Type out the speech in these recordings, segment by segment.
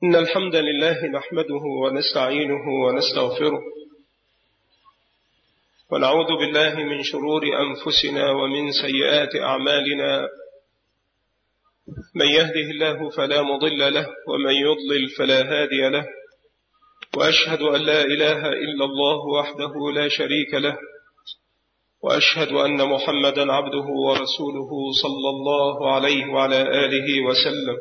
إن الحمد لله نحمده ونستعينه ونستغفره ونعوذ بالله من شرور أنفسنا ومن سيئات أعمالنا. من يهده الله فلا مضل له ومن يضلل فلا هادي له، وأشهد أن لا إله إلا الله وحده لا شريك له، وأشهد أن محمدا عبده ورسوله صلى الله عليه وعلى آله وسلم.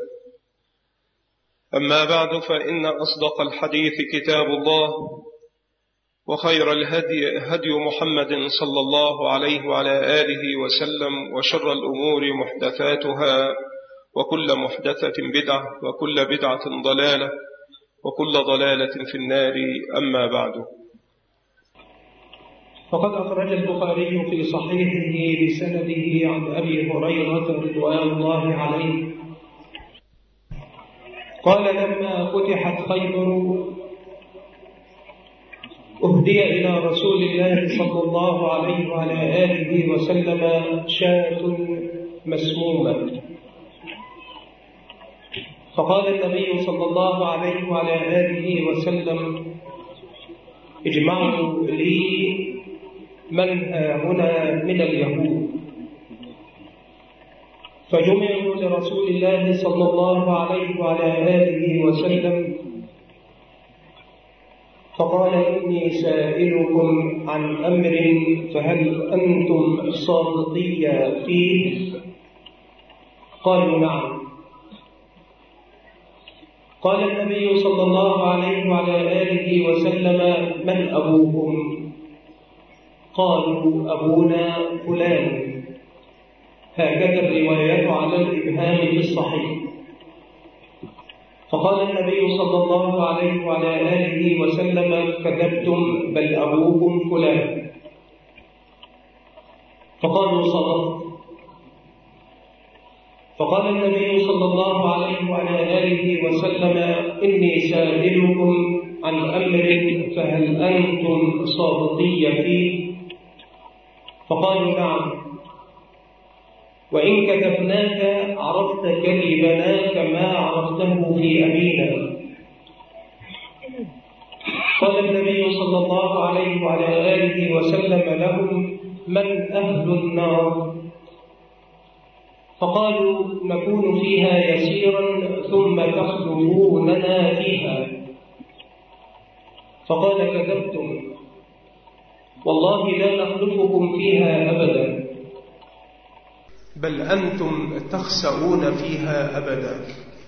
أما بعد، فإن أصدق الحديث كتاب الله، وخير الهدي هدي محمد صلى الله عليه وعلى آله وسلم، وشر الأمور محدثاتها، وكل محدثة بدعة، وكل بدعة ضلالة، وكل ضلالة في النار. أما بعد، فقد أخرج البخاري في صحيحه بسنده عن أبي هريرة رضوان الله عليه قال: لما فتحت خيبر أهدي إلى رسول الله صلى الله عليه وعلى آله وسلم شاة مسمومة، فقال النبي صلى الله عليه وعلى آله وسلم: اجمعوا لي من هنا من اليهود. فجمعوا لرسول الله صلى الله عليه وعلى آله وسلم، فقال: إني سائلكم عن أمر فهل أنتم صادقي فيه؟ قالوا: نعم. قال النبي صلى الله عليه وعلى آله وسلم: من أبوكم؟ قالوا: أبونا فلان. هكذا الروايات على الإبهام في الصحيح. فقال النبي صلى الله عليه وعلى آله وسلم: كذبتم، بل أبوكم فلان. فقالوا: صدقت. فقال النبي صلى الله عليه وعلى آله وسلم: إني سائلكم عن أمر فهل أنتم صادقي فيه؟ فقالوا: نعم. وإن كذبناك عرفت كذبنا كما عرفته في أبينا. قال النبي صلى الله عليه وعلى آله وسلم لهم: من أهل النار؟ فقالوا: نكون فيها يسيرا ثم تخلفوننا فيها. فقال: كذبتم، والله لا نخلفكم فيها أبدا، بل أنتم تخسؤون فيها أبدا.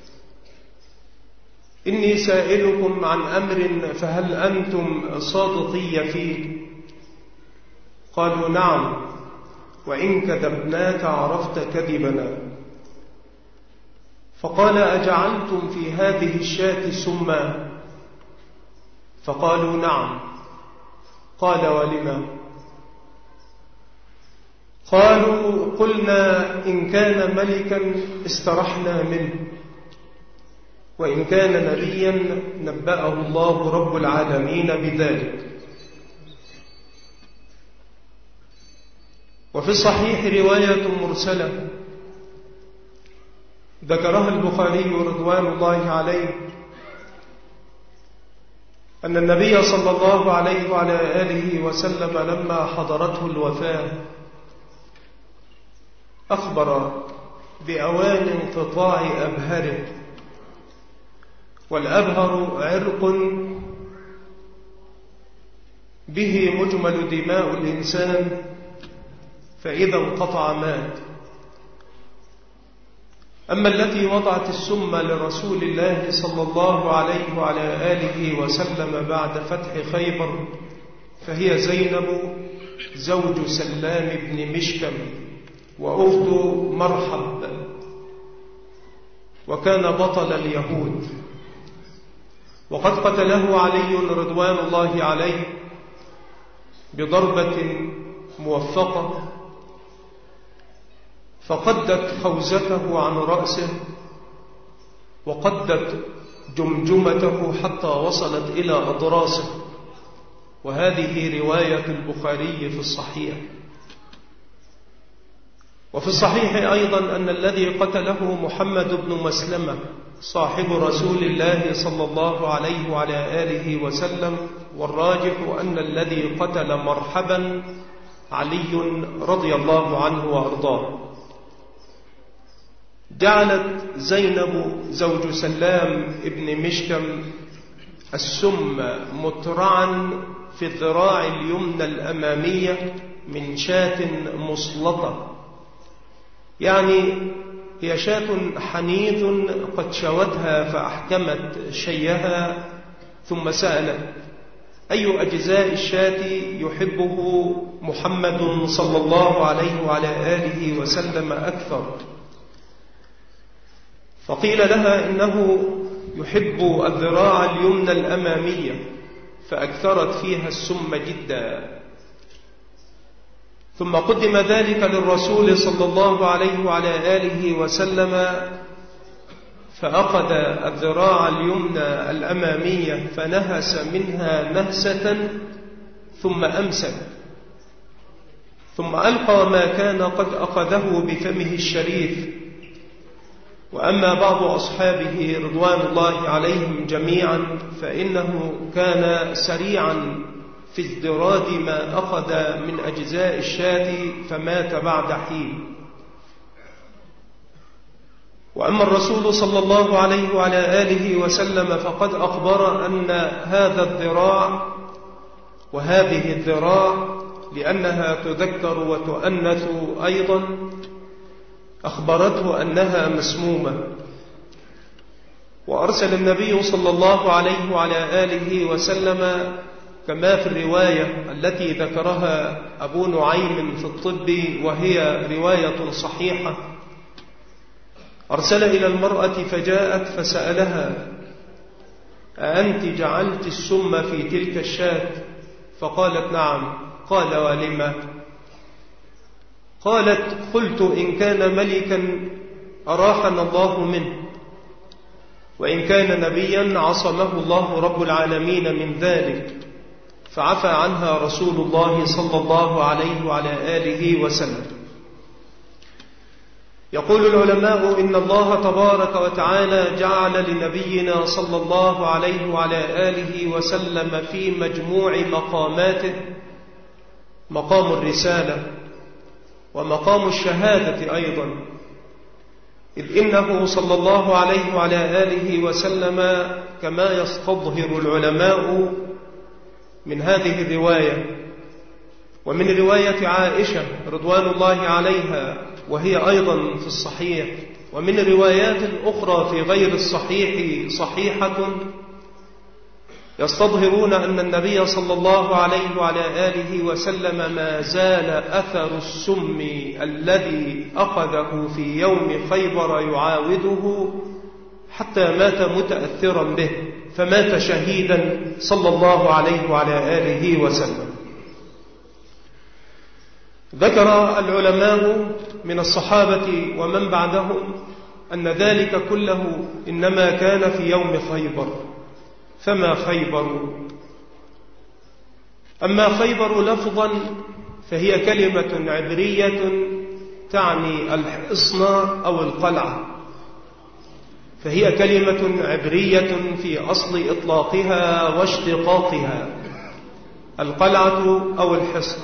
إني سائلكم عن أمر فهل أنتم صادقي فيه؟ قالوا: نعم. وإن كذبناك عرفت كذبنا. فقال: أجعلتم في هذه الشاة سما؟ فقالوا: نعم. قال: ولم؟ قالوا: قلنا إن كان ملكا استرحنا منه، وإن كان نبيا نبأه الله رب العالمين بذلك. وفي الصحيح رواية مرسلة ذكرها البخاري رضوان الله عليه أن النبي صلى الله عليه وعلى آله وسلم لما حضرته الوفاة أخبر بأوان انقطاع أبهره، والأبهر عرق به مجمل دماء الإنسان، فإذا انقطع مات. أما التي وضعت السم لرسول الله صلى الله عليه وعلى آله وسلم بعد فتح خيبر فهي زينب زوج سلام بن مشكم وأخت مرحب، وكان بطل اليهود، وقد قتله علي رضوان الله عليه بضربة موفقة، فقدت خوذته عن رأسه وقدت جمجمته حتى وصلت إلى أضراسه. وهذه رواية البخاري في الصحيح. وفي الصحيح أيضا أن الذي قتله محمد بن مسلمة صاحب رسول الله صلى الله عليه وعلى آله وسلم، والراجح أن الذي قتل مرحبا علي رضي الله عنه وأرضاه. جعلت زينب زوج سلام ابن مشكم السم مترعا في الذراع اليمنى الأمامية من شاة مصلطة، يعني هي شاة حنيذ قد شوتها فأحكمت شيها، ثم سألت: أي أجزاء الشاة يحبه محمد صلى الله عليه وعلى آله وسلم أكثر؟ فقيل لها إنه يحب الذراع اليمنى الأمامية، فأكثرت فيها السم جدا. ثم قدم ذلك للرسول صلى الله عليه وعلى آله وسلم، فأخذ الذراع اليمنى الأمامية فنهس منها نهسة ثم أمسك، ثم ألقى ما كان قد أخذه بفمه الشريف. وأما بعض أصحابه رضوان الله عليهم جميعا فإنه كان سريعا في ازدراد ما أخذ من أجزاء الشاة فمات بعد حين. وأما الرسول صلى الله عليه وعلى آله وسلم فقد أخبر أن هذا الذراع وهذه الذراع، لأنها تذكر وتؤنث أيضا، أخبرته أنها مسمومة. وأرسل النبي صلى الله عليه وعلى آله وسلم كما في الرواية التي ذكرها أبو نعيم في الطب، وهي رواية صحيحة، أرسل إلى المرأة فجاءت فسألها: أأنت جعلت السم في تلك الشاة؟ فقالت: نعم. قال: ولما؟ قالت: قلت إن كان ملكا أراحنا الله منه، وإن كان نبيا عصمه الله رب العالمين من ذلك، فعفى عنها رسول الله صلى الله عليه وعلى آله وسلم. يقول العلماء إن الله تبارك وتعالى جعل لنبينا صلى الله عليه وعلى آله وسلم في مجموع مقاماته مقام الرسالة ومقام الشهادة أيضا، إذ إنه صلى الله عليه وعلى آله وسلم كما يستظهر العلماء من هذه الرواية ومن رواية عائشة رضوان الله عليها، وهي أيضا في الصحيح، ومن روايات أخرى في غير الصحيح صحيحة، يستظهرون أن النبي صلى الله عليه وعلى آله وسلم ما زال أثر السم الذي أخذه في يوم خيبر يعاوده حتى مات متأثرا به، فمات شهيدا صلى الله عليه وعلى آله وسلم. ذكر العلماء من الصحابة ومن بعدهم أن ذلك كله إنما كان في يوم خيبر. فما خيبر؟ أما خيبر لفظا فهي كلمة عبرية تعني الحصن أو القلعة، فهي كلمة عبرية في أصل إطلاقها واشتقاقها، القلعة أو الحصن.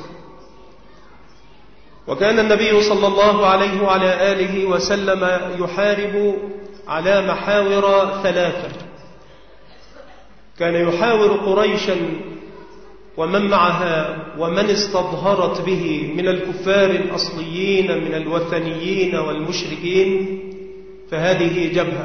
وكان النبي صلى الله عليه وعلى آله وسلم يحارب على محاور ثلاثة. كان يحاور قريشا ومن معها ومن استظهرت به من الكفار الأصليين من الوثنيين والمشركين، فهذه جبهة.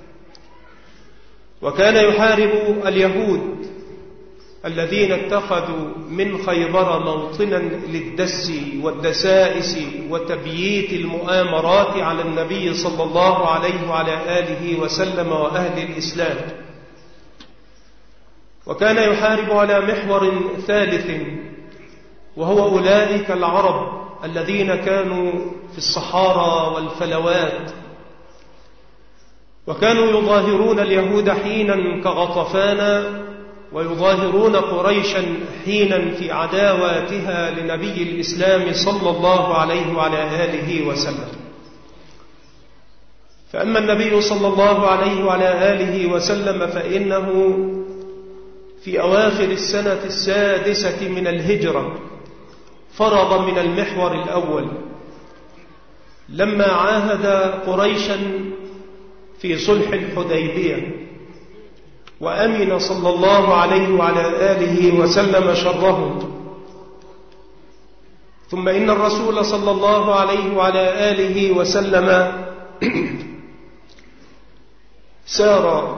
وكان يحارب اليهود الذين اتخذوا من خيبر موطنا للدس والدسائس وتبييت المؤامرات على النبي صلى الله عليه وعلى آله وسلم وأهل الإسلام. وكان يحارب على محور ثالث، وهو أولئك العرب الذين كانوا في الصحارى والفلوات، وكانوا يظاهرون اليهود حينا كغطفان، ويظاهرون قريشا حينا في عداواتها لنبي الإسلام صلى الله عليه وعلى آله وسلم. فأما النبي صلى الله عليه وعلى آله وسلم فإنه في أواخر السنة 6 من الهجرة فرغ من المحور الأول لما عاهد قريشا في صلح الحديبية، وأمن صلى الله عليه وعلى آله وسلم شرهم. ثم إن الرسول صلى الله عليه وعلى آله وسلم سار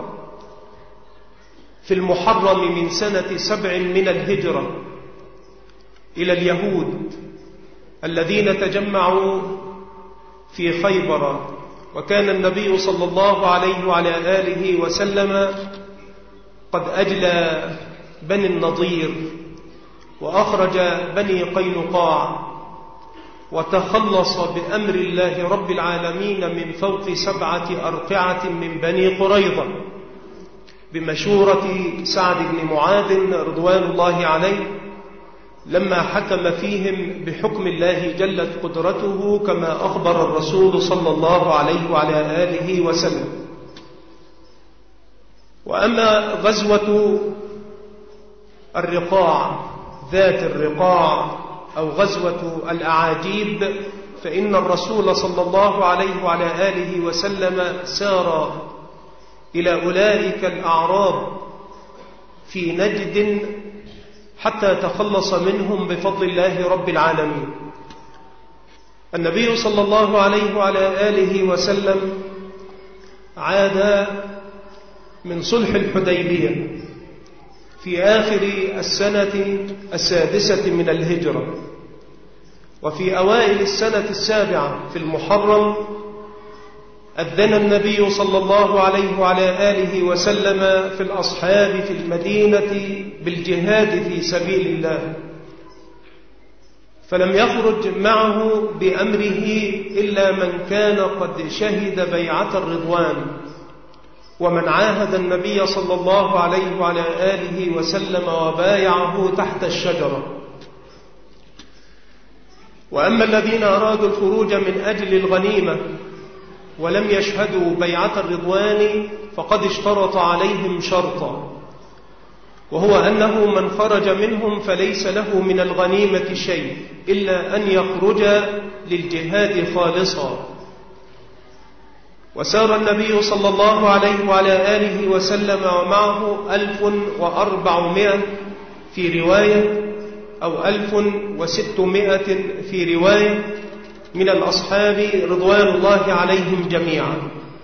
في المحرم من سنة 7 من الهجرة إلى اليهود الذين تجمعوا في خيبر، وكان النبي صلى الله عليه وعلى آله وسلم قد أجلى بني النضير وأخرج بني قينقاع، وتخلص بأمر الله رب العالمين من فوق 7 أرقعة من بني قريظة بمشورة سعد بن معاذ رضوان الله عليه، لما حكم فيهم بحكم الله جلت قدرته كما أخبر الرسول صلى الله عليه وعلى آله وسلم. وأما غزوة الرقاع ذات الرقاع أو غزوة الأعاجيب، فإن الرسول صلى الله عليه وعلى آله وسلم سار إلى أولئك الأعراب في نجد حتى تخلص منهم بفضل الله رب العالمين. النبي صلى الله عليه وعلى آله وسلم عاد من صلح الحديبية في آخر السنة 6 من الهجرة، وفي أوائل السنة 7 في المحرم أذن النبي صلى الله عليه وعلى آله وسلم في الأصحاب في المدينة بالجهاد في سبيل الله، فلم يخرج معه بأمره إلا من كان قد شهد بيعة الرضوان، ومن عاهد النبي صلى الله عليه وعلى آله وسلم وبايعه تحت الشجرة. وأما الذين أرادوا الخروج من أجل الغنيمة ولم يشهدوا بيعة الرضوان فقد اشترط عليهم شرطا، وهو أنه من خرج منهم فليس له من الغنيمة شيء إلا أن يخرج للجهاد خالصا. وسار النبي صلى الله عليه وعلى آله وسلم ومعه 1400 في رواية أو 1600 في رواية من الأصحاب رضوان الله عليهم جميعا.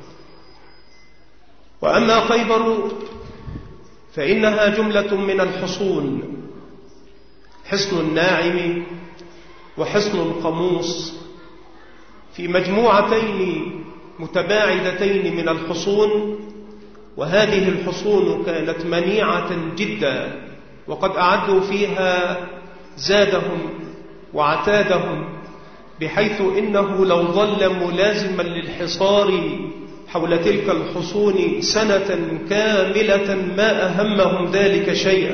وأما خيبر فإنها جملة من الحصون، حصن الناعم وحصن القموس، في مجموعتين متباعدتين من الحصون، وهذه الحصون كانت منيعة جدا، وقد أعدوا فيها زادهم وعتادهم، بحيث إنه لو ظل ملازما للحصار حول تلك الحصون سنة كاملة ما أهمهم ذلك شيئا.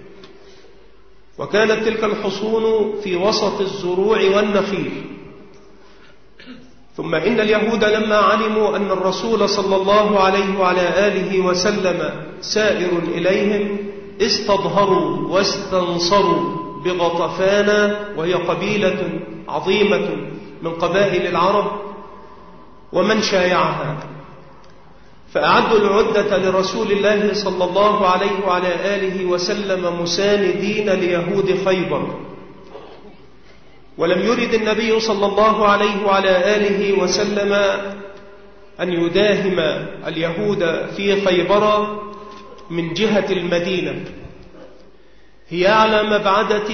وكانت تلك الحصون في وسط الزروع والنخيل. ثم إن اليهود لما علموا أن الرسول صلى الله عليه وعلى آله وسلم سائر إليهم استظهروا واستنصروا بغطفان، وهي قبيلة عظيمة من قبائل العرب ومن شايعها، فأعدوا العدة لرسول الله صلى الله عليه وعلى آله وسلم مساندين ليهود خيبر. ولم يرد النبي صلى الله عليه وعلى آله وسلم أن يداهم اليهود في خيبر من جهة المدينة، هي على مبعدة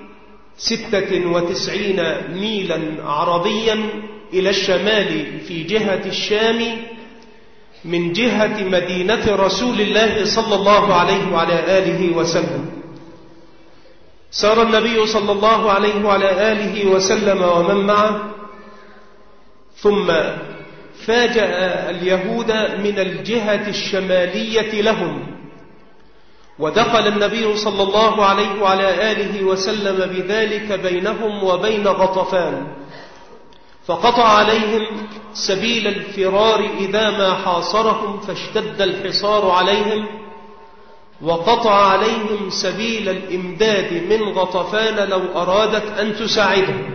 96 ميلا عربيا إلى الشمال في جهة الشام من جهة مدينة رسول الله صلى الله عليه وعلى آله وسلم. سار النبي صلى الله عليه وعلى آله وسلم ومن معه، ثم فاجأ اليهود من الجهة الشمالية لهم، ودخل النبي صلى الله عليه وعلى آله وسلم بذلك بينهم وبين غطفان، فقطع عليهم سبيل الفرار إذا ما حاصرهم فاشتد الحصار عليهم، وقطع عليهم سبيل الإمداد من غطفان لو أرادت أن تساعدهم.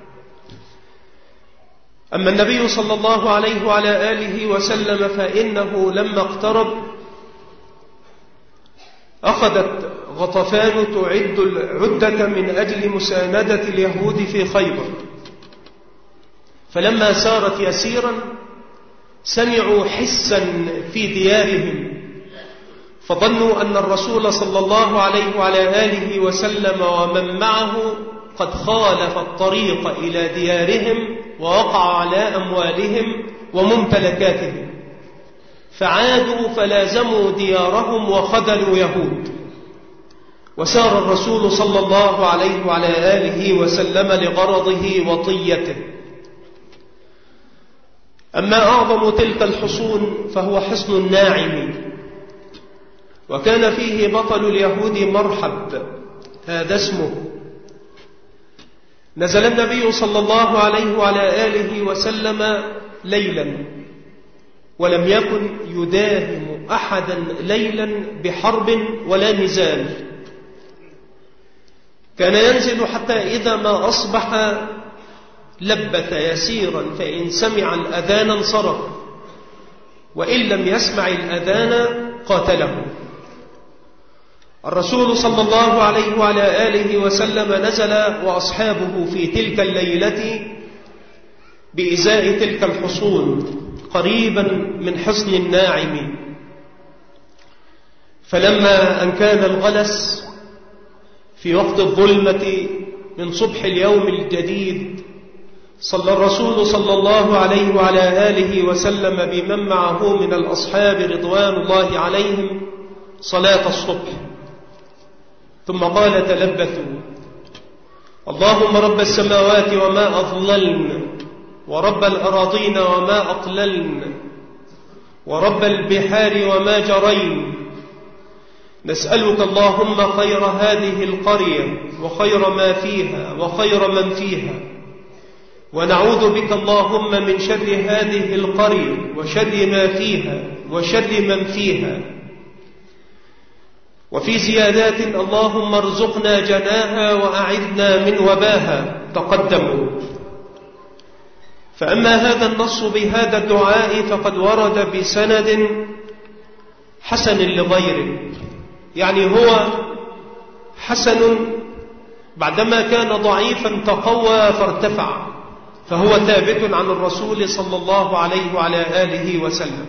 أما النبي صلى الله عليه وعلى آله وسلم فإنه لما اقترب أخذت غطفان تعد العدة من أجل مساندة اليهود في خيبر، فلما سارت يسيرا سمعوا حسا في ديارهم، فظنوا أن الرسول صلى الله عليه وعلى آله وسلم ومن معه قد خالف الطريق إلى ديارهم ووقع على أموالهم وممتلكاتهم، فعادوا فلازموا ديارهم وخذلوا يهود. وسار الرسول صلى الله عليه وعلى آله وسلم لغرضه وطيته. أما أعظم تلك الحصون فهو حصن الناعم، وكان فيه بطل اليهود مرحب هذا اسمه. نزل النبي صلى الله عليه وعلى آله وسلم ليلا، ولم يكن يداهم أحدا ليلا بحرب ولا نزال، كان ينزل حتى إذا ما أصبح لبث يسيرا، فإن سمع الأذان انصرف، وإن لم يسمع الأذان قاتله. الرسول صلى الله عليه وعلى آله وسلم نزل وأصحابه في تلك الليلة بإزاء تلك الحصون قريبا من حصن الناعم. فلما أن كان الغلس في وقت الظلمة من صبح اليوم الجديد، صلى الرسول صلى الله عليه وعلى آله وسلم بمن معه من الأصحاب رضوان الله عليهم صلاة الصبح، ثم قال: تلبثوا، اللهم رب السماوات وما أضللن، ورب الأراضين وما أقللن، ورب البحار وما جرين، نسألك اللهم خير هذه القرية وخير ما فيها وخير من فيها، ونعوذ بك اللهم من شر هذه القرية وشر ما فيها وشر من فيها. وفي زيادات: اللهم ارزقنا جناها وأعذنا من وباها. تقدموا. فأما هذا النص بهذا الدعاء فقد ورد بسند حسن لغيره، يعني هو حسن بعدما كان ضعيفا تقوى فارتفع، فهو ثابت عن الرسول صلى الله عليه وعلى آله وسلم.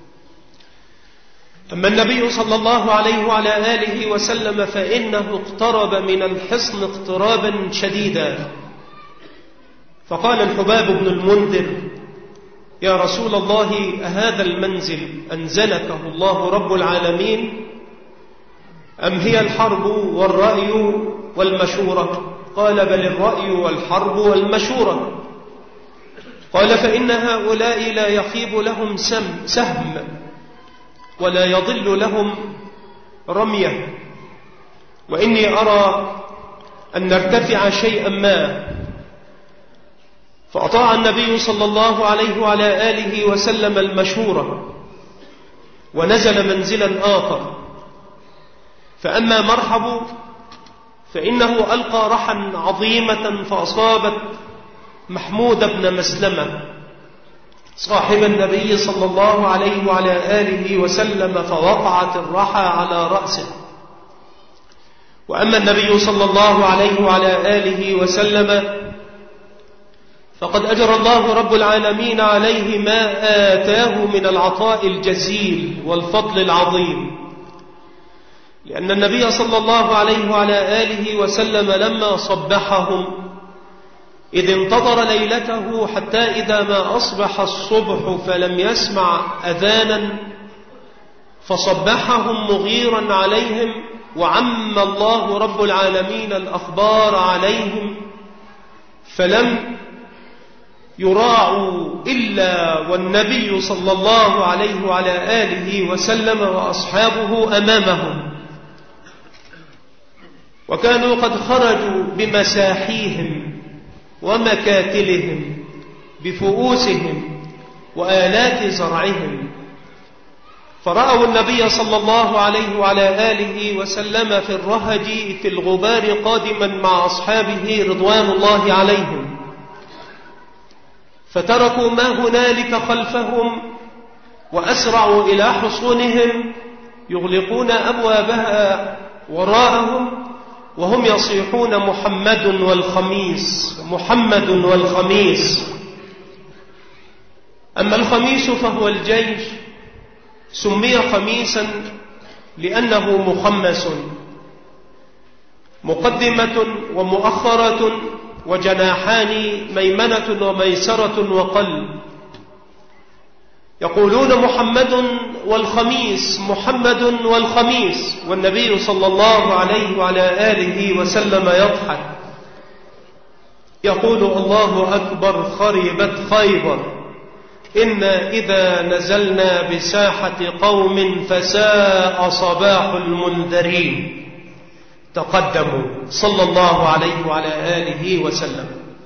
أما النبي صلى الله عليه وعلى آله وسلم فإنه اقترب من الحصن اقترابا شديدا، فقال الحباب بن المنذر: يا رسول الله، أهذا المنزل أنزلكه الله رب العالمين أم هي الحرب والرأي والمشورة؟ قال: بل الرأي والحرب والمشورة. قال: فإن هؤلاء لا يخيب لهم سهم ولا يضل لهم رمية، وإني أرى أن نرتفع شيئا ما. فأطاع النبي صلى الله عليه وعلى آله وسلم المشورة، ونزل منزلا آخر. فأما مرحب فإنه ألقى رحا عظيمة فأصابت محمود بن مسلمة صاحب النبي صلى الله عليه وعلى آله وسلم، فوقعت الرحى على رأسه. وأما النبي صلى الله عليه وعلى آله وسلم فقد أجرى الله رب العالمين عليه ما آتاه من العطاء الجزيل والفضل العظيم، لأن النبي صلى الله عليه وعلى آله وسلم لما صبحهم إذ انتظر ليلته حتى إذا ما أصبح الصبح فلم يسمع أذانا، فصبحهم مغيرا عليهم، وعم الله رب العالمين الأخبار عليهم، فلم يراعوا إلا والنبي صلى الله عليه وعلى آله وسلم وأصحابه أمامهم، وكانوا قد خرجوا بمساحيهم ومكاتلهم بفؤوسهم وآلات زرعهم، فرأوا النبي صلى الله عليه وعلى آله وسلم في الرهج في الغبار قادما مع أصحابه رضوان الله عليهم، فتركوا ما هنالك خلفهم وأسرعوا إلى حصونهم يغلقون أبوابها وراءهم وهم يصيحون محمد والخميس، محمد والخميس. أما الخميس فهو الجيش، سمي خميسا لأنه مخمس، مقدمة ومؤخرة وجناحان، ميمنة وميسرة وقلب. يقولون محمد والخميس، محمد والخميس، والنبي صلى الله عليه وعلى آله وسلم يضحك يقول: الله أكبر، خربت خيبر، إنا إذا نزلنا بساحة قوم فساء صباح المنذرين. تقدموا صلى الله عليه وعلى آله وسلم.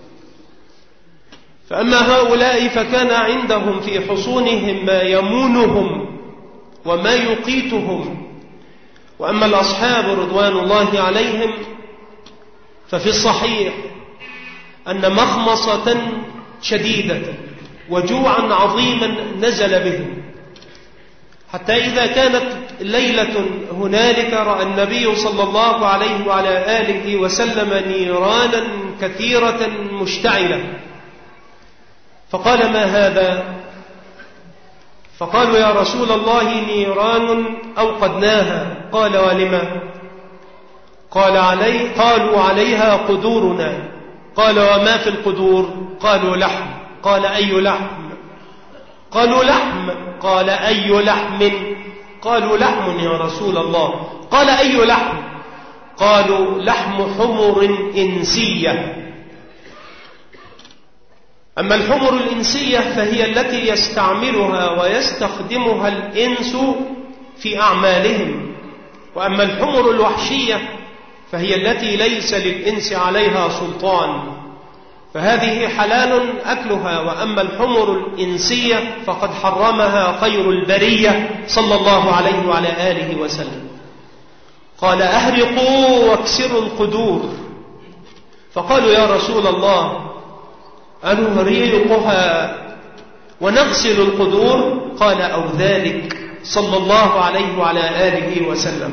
فأما هؤلاء فكان عندهم في حصونهم ما يمونهم وما يقيتهم، وأما الأصحاب رضوان الله عليهم ففي الصحيح أن مخمصة شديدة وجوعا عظيما نزل بهم، حتى إذا كانت ليلة هنالك رأى النبي صلى الله عليه وعلى آله وسلم نيرانا كثيرة مشتعلة، فقال: ما هذا؟ فقالوا: يا رسول الله نيران أوقدناها. قال: ولما؟ قالوا: عليها قدورنا. قال: وما في القدور؟ قالوا: لحم. قال: أي لحم؟ قالوا: لحم. قال: أي لحم؟ قالوا: لحم يا رسول الله. قال: أي لحم؟ قالوا: لحم حمر إنسية. أما الحمر الإنسية فهي التي يستعملها ويستخدمها الإنس في أعمالهم، وأما الحمر الوحشية فهي التي ليس للإنس عليها سلطان، فهذه حلال أكلها، وأما الحمر الإنسية فقد حرمها خير البرية صلى الله عليه وعلى آله وسلم. قال: أهرقوا واكسروا القدور. فقالوا: يا رسول الله أنهريقها ونغسل القدور؟ قال: أو ذلك صلى الله عليه وعلى آله وسلم.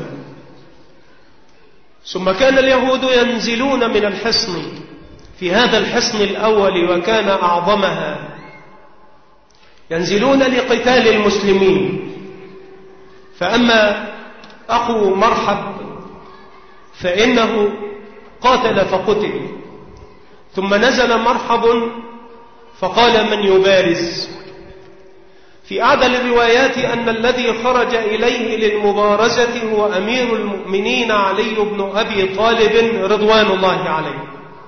ثم كان اليهود ينزلون من الحصن في هذا الحصن الأول وكان أعظمها، ينزلون لقتال المسلمين. فأما أخو مرحب فإنه قاتل فقتل، ثم نزل مرحب فقال: من يبارز؟ في أعدل الروايات أن الذي خرج إليه للمبارزة هو أمير المؤمنين علي بن أبي طالب رضوان الله عليه.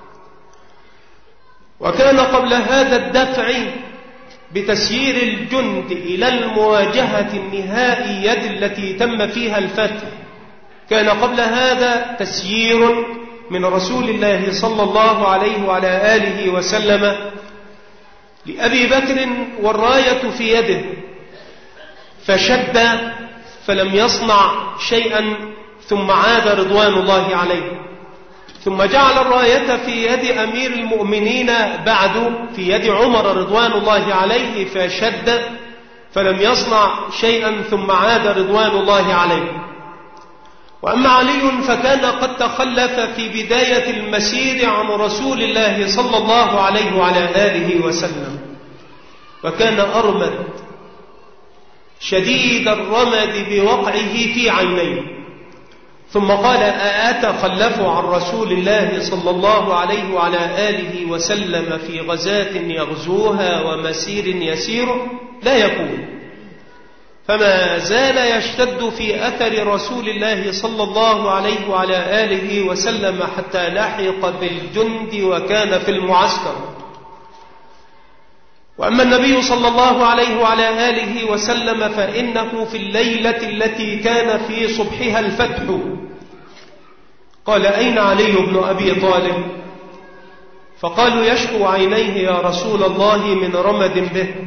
وكان قبل هذا الدفع بتسيير الجند إلى المواجهة النهائية التي تم فيها الفتح، كان قبل هذا تسيير من رسول الله صلى الله عليه وعلى آله وسلم لأبي بكر والراية في يده، فشد فلم يصنع شيئا، ثم عاد رضوان الله عليه، ثم جعل الراية في يد أمير المؤمنين بعد في يد عمر رضوان الله عليه، فشد فلم يصنع شيئا، ثم عاد رضوان الله عليه. وأما علي فكان قد تخلف في بداية المسير عن رسول الله صلى الله عليه وعلى آله وسلم، وكان أرمد شديد الرمد بوقعه في عينيه، ثم قال: أأتخلف عن رسول الله صلى الله عليه وعلى آله وسلم في غزاة يغزوها ومسير يسير؟ لا يكون. فما زال يشتد في أثر رسول الله صلى الله عليه وعلى آله وسلم حتى لحق بالجند وكان في المعسكر. وأما النبي صلى الله عليه وعلى آله وسلم فإنه في الليلة التي كان في صبحها الفتح قال: أين علي بن أبي طالب؟ فقالوا يشكو عينيه يا رسول الله من رمد به.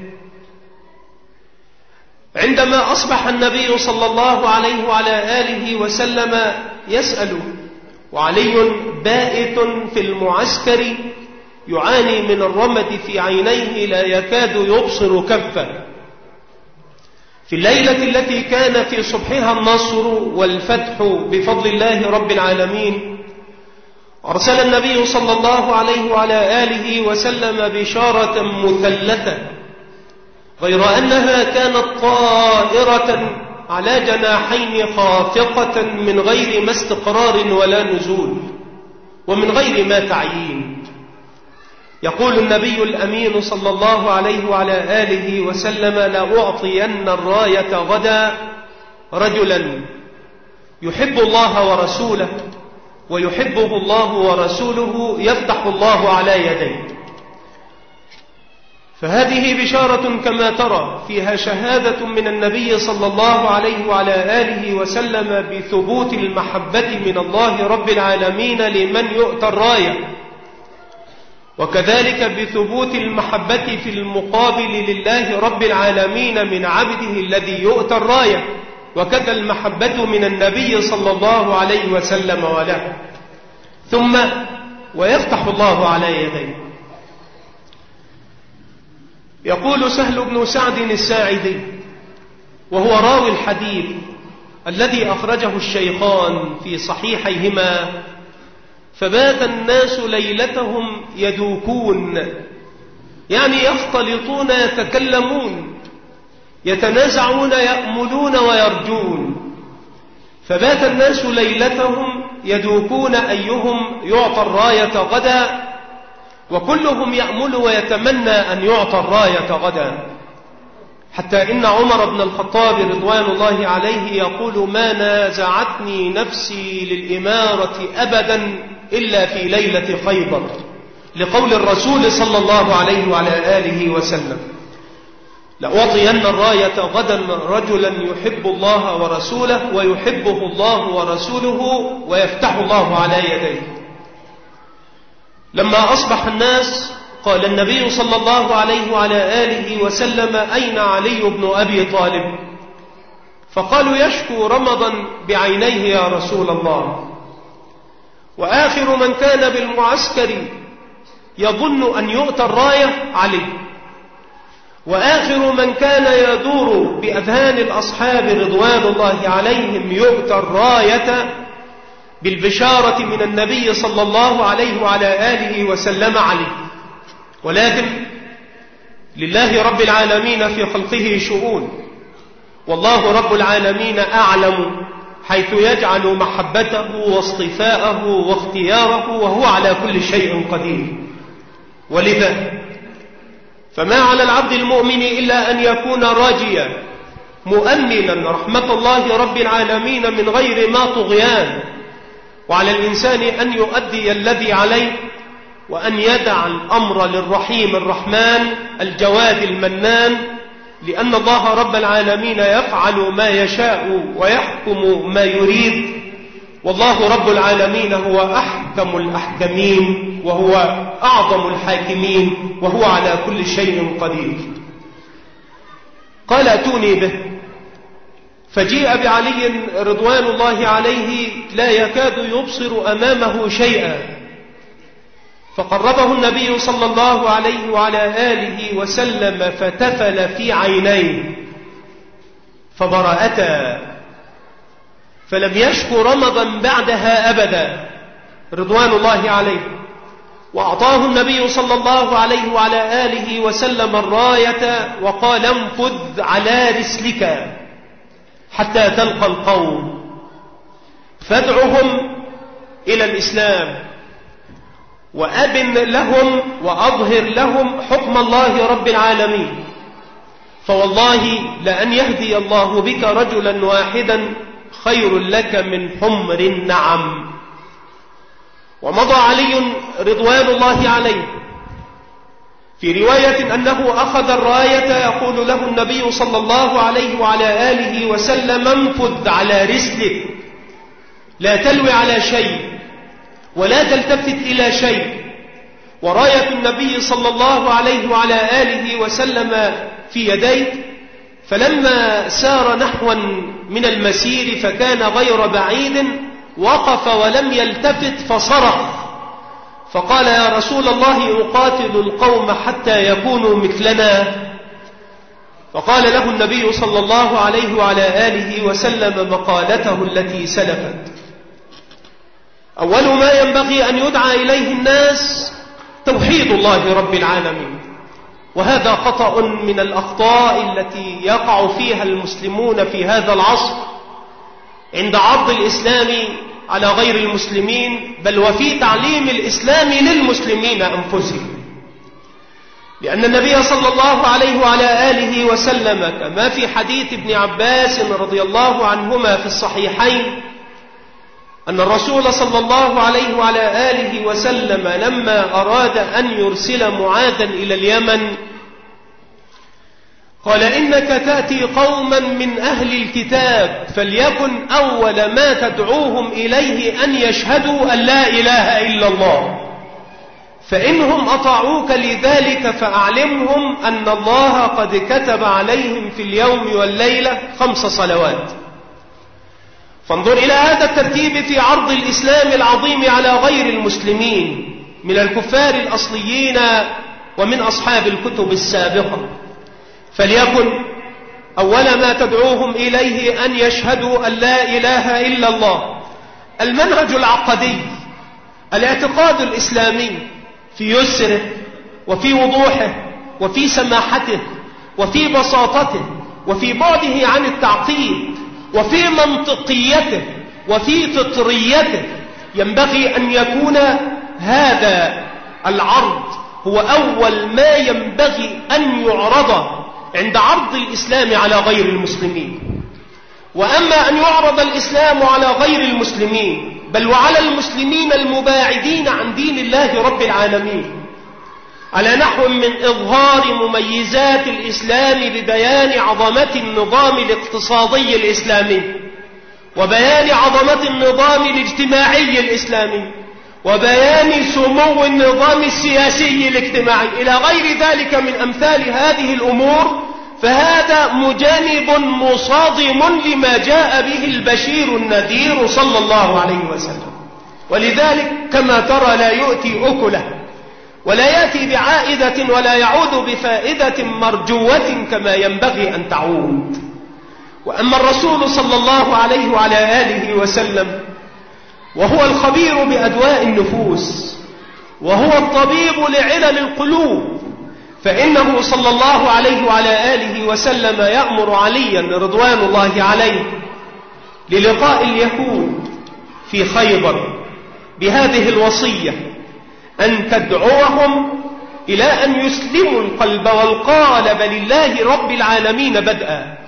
عندما أصبح النبي صلى الله عليه وعلى آله وسلم يسأل وعلي بائت في المعسكر يعاني من الرمد في عينيه لا يكاد يبصر كفه، في الليلة التي كان في صبحها النصر والفتح بفضل الله رب العالمين، أرسل النبي صلى الله عليه وعلى آله وسلم بشارة مثلثة، غير أنها كانت طائرة على جناحين خافقة من غير ما استقرار ولا نزول ومن غير ما تعيين. يقول النبي الأمين صلى الله عليه وعلى آله وسلم: لأعطين الراية غدا رجلا يحب الله ورسوله ويحبه الله ورسوله يفتح الله على يديه. فهذه بشارة كما ترى فيها شهادة من النبي صلى الله عليه وعلى آله وسلم بثبوت المحبة من الله رب العالمين لمن يؤتى الراية، وكذلك بثبوت المحبة في المقابل لله رب العالمين من عبده الذي يؤتى الراية، وكذا المحبة من النبي صلى الله عليه وسلم وله. ثم ويفتح الله على يديه. يقول سهل بن سعد الساعدي وهو راوي الحديث الذي أخرجه الشيخان في صحيحيهما: فبات الناس ليلتهم يدوكون، يعني يختلطون يتكلمون يتنازعون يأملون ويرجون. فبات الناس ليلتهم يدوكون أيهم يعطى الراية غدا، وكلهم يأمل ويتمنى أن يعطى الراية غدا، حتى إن عمر بن الخطاب رضوان الله عليه يقول: ما نازعتني نفسي للإمارة أبدا إلا في ليلة خيبر، لقول الرسول صلى الله عليه وعلى آله وسلم: لأعطين الراية غدا رجلا يحب الله ورسوله ويحبه الله ورسوله ويفتح الله على يديه. لما أصبح الناس قال النبي صلى الله عليه وعلى آله وسلم: أين علي بن أبي طالب؟ فقالوا: يشكو رمضا بعينيه يا رسول الله. وآخر من كان بالمعسكر يظن أن يؤتى الراية علي، وآخر من كان يدور بأذهان الأصحاب رضوان الله عليهم يؤتى الراية بالبشارة من النبي صلى الله عليه وعلى آله وسلم علي. ولكن لله رب العالمين في خلقه شؤون، والله رب العالمين أعلم حيث يجعل محبته واصطفاءه واختياره، وهو على كل شيء قدير. ولذا فما على العبد المؤمن إلا أن يكون راجيا مؤملا رحمة الله رب العالمين من غير ما طغيان، وعلى الإنسان أن يؤدي الذي عليه، وأن يدع الأمر للرحيم الرحمن الجواد المنان، لأن الله رب العالمين يفعل ما يشاء ويحكم ما يريد، والله رب العالمين هو أحكم الأحكمين وهو أعظم الحاكمين وهو على كل شيء قدير. قال: أتوني به. فجيء بعلي رضوان الله عليه لا يكاد يبصر أمامه شيئا، فقربه النبي صلى الله عليه وعلى آله وسلم فتفل في عينيه فبرأتا، فلم يشك رمضا بعدها أبدا رضوان الله عليه. وأعطاه النبي صلى الله عليه وعلى آله وسلم الراية وقال: انفذ على رسلك حتى تلقى القوم، فادعهم إلى الإسلام، وأبن لهم وأظهر لهم حكم الله رب العالمين، فوالله لأن يهدي الله بك رجلا واحدا خير لك من حمر النعم. ومضى علي رضوان الله عليه في رواية أنه أخذ الراية يقول له النبي صلى الله عليه وعلى آله وسلم: انفذ على رسلك، لا تلوي على شيء ولا تلتفت إلى شيء، وراية النبي صلى الله عليه وعلى آله وسلم في يديه، فلما سار نحوا من المسير فكان غير بعيد وقف ولم يلتفت فصرخ فقال: يا رسول الله أقاتل القوم حتى يكونوا مثلنا؟ فقال له النبي صلى الله عليه وعلى آله وسلم مقالته التي سلفت: أول ما ينبغي أن يدعى إليه الناس توحيد الله رب العالمين، وهذا خطأ من الأخطاء التي يقع فيها المسلمون في هذا العصر عند عرض الإسلام على غير المسلمين، بل وفي تعليم الإسلام للمسلمين أنفسهم. لأن النبي صلى الله عليه وعلى آله وسلم كما في حديث ابن عباس رضي الله عنهما في الصحيحين أن الرسول صلى الله عليه وعلى آله وسلم لما أراد أن يرسل معاذا إلى اليمن قال: إنك تأتي قوما من أهل الكتاب فليكن أول ما تدعوهم إليه أن يشهدوا أن لا إله إلا الله، فإنهم أطاعوك لذلك فأعلمهم أن الله قد كتب عليهم في اليوم والليلة 5 صلوات. فانظر إلى هذا الترتيب في عرض الإسلام العظيم على غير المسلمين من الكفار الأصليين ومن أصحاب الكتب السابقة. فليكن أول ما تدعوهم إليه أن يشهدوا أن لا إله إلا الله. المنهج العقدي، الاعتقاد الإسلامي في يسره وفي وضوحه وفي سماحته وفي بساطته وفي بعده عن التعقيد وفي منطقيته وفي فطريته، ينبغي أن يكون هذا العرض هو أول ما ينبغي أن يعرض عند عرض الإسلام على غير المسلمين. وأما أن يعرض الإسلام على غير المسلمين بل وعلى المسلمين المباعدين عن دين الله رب العالمين على نحو من إظهار مميزات الإسلام ببيان عظمة النظام الاقتصادي الإسلامي وبيان عظمة النظام الاجتماعي الإسلامي وبيان سمو النظام السياسي الاجتماعي إلى غير ذلك من أمثال هذه الأمور، فهذا مجانب مصادم لما جاء به البشير النذير صلى الله عليه وسلم. ولذلك كما ترى لا يؤتي أكله ولا يأتي بعائدة ولا يعود بفائدة مرجوة كما ينبغي أن تعود. وأما الرسول صلى الله عليه وعلى آله وسلم وهو الخبير بأدواء النفوس وهو الطبيب لعلل القلوب، فإنه صلى الله عليه وعلى آله وسلم يأمر عليا رضوان الله عليه للقاء اليهود في خيبر بهذه الوصية: أن تدعوهم إلى أن يسلموا القلب والقالب لله رب العالمين بدءا،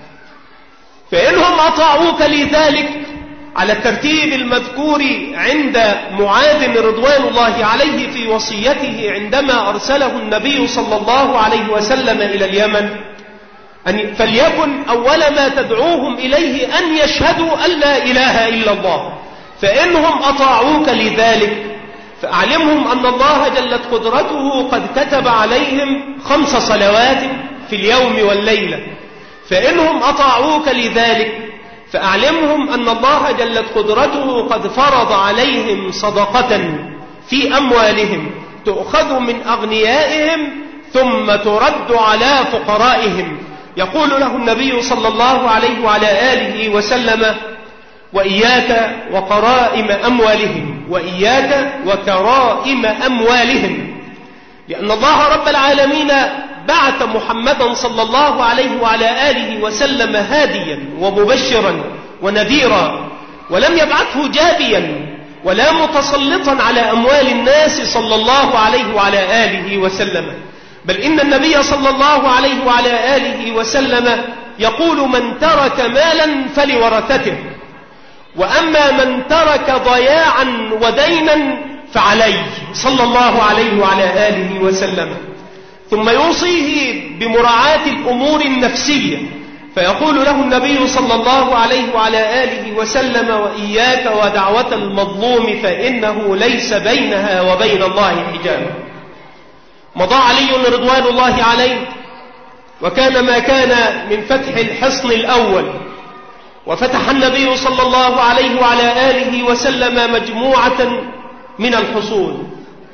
فإنهم أطاعوك لذلك على الترتيب المذكور عند معاذ رضوان الله عليه في وصيته عندما أرسله النبي صلى الله عليه وسلم إلى اليمن، فليكن أول ما تدعوهم إليه أن يشهدوا أن لا إله إلا الله، فإنهم أطاعوك لذلك فأعلمهم أن الله جلت قدرته قد كتب عليهم 5 صلوات في اليوم والليلة، فإنهم أطاعوك لذلك فأعلمهم أن الله جلت قدرته قد فرض عليهم صدقة في أموالهم تؤخذ من أغنيائهم ثم ترد على فقرائهم. يقول له النبي صلى الله عليه وعلى آله وسلم: وإياك وقرائم أموالهم، وإياك وكرائم أموالهم، لأن الله رب العالمين بعث محمدا صلى الله عليه وعلى آله وسلم هاديا ومبشرا ونذيرا، ولم يبعثه جابيا ولا متسلطا على أموال الناس صلى الله عليه وعلى آله وسلم، بل إن النبي صلى الله عليه وعلى آله وسلم يقول: من ترك مالا فلورثته، وأما من ترك ضياعا ودينا فعليه، صلى الله عليه وعلى آله وسلم. ثم يوصيه بمراعاة الأمور النفسية، فيقول له النبي صلى الله عليه وعلى آله وسلم: وإياك ودعوة المظلوم فإنه ليس بينها وبين الله حجاب. مضى علي رضوان الله عليه، وكان ما كان من فتح الحصن الأول، وفتح النبي صلى الله عليه وعلى آله وسلم مجموعة من الحصون،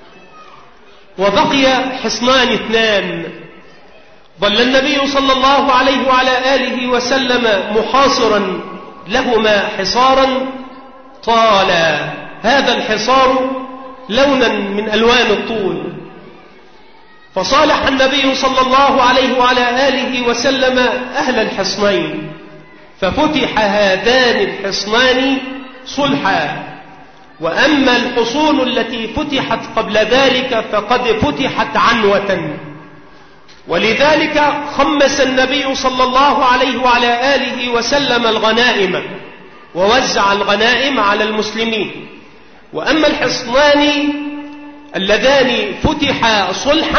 وبقي حصنان اثنان. ظل النبي صلى الله عليه وعلى آله وسلم محاصرا لهما حصارا طال هذا الحصار لونا من ألوان الطول، فصالح النبي صلى الله عليه وعلى آله وسلم أهل الحصنين، ففتح هذان الحصنان صلحا. وأما الحصون التي فتحت قبل ذلك فقد فتحت عنوة، ولذلك خمس النبي صلى الله عليه وعلى آله وسلم الغنائم ووزع الغنائم على المسلمين. وأما الحصنان اللذان فتحا صلحا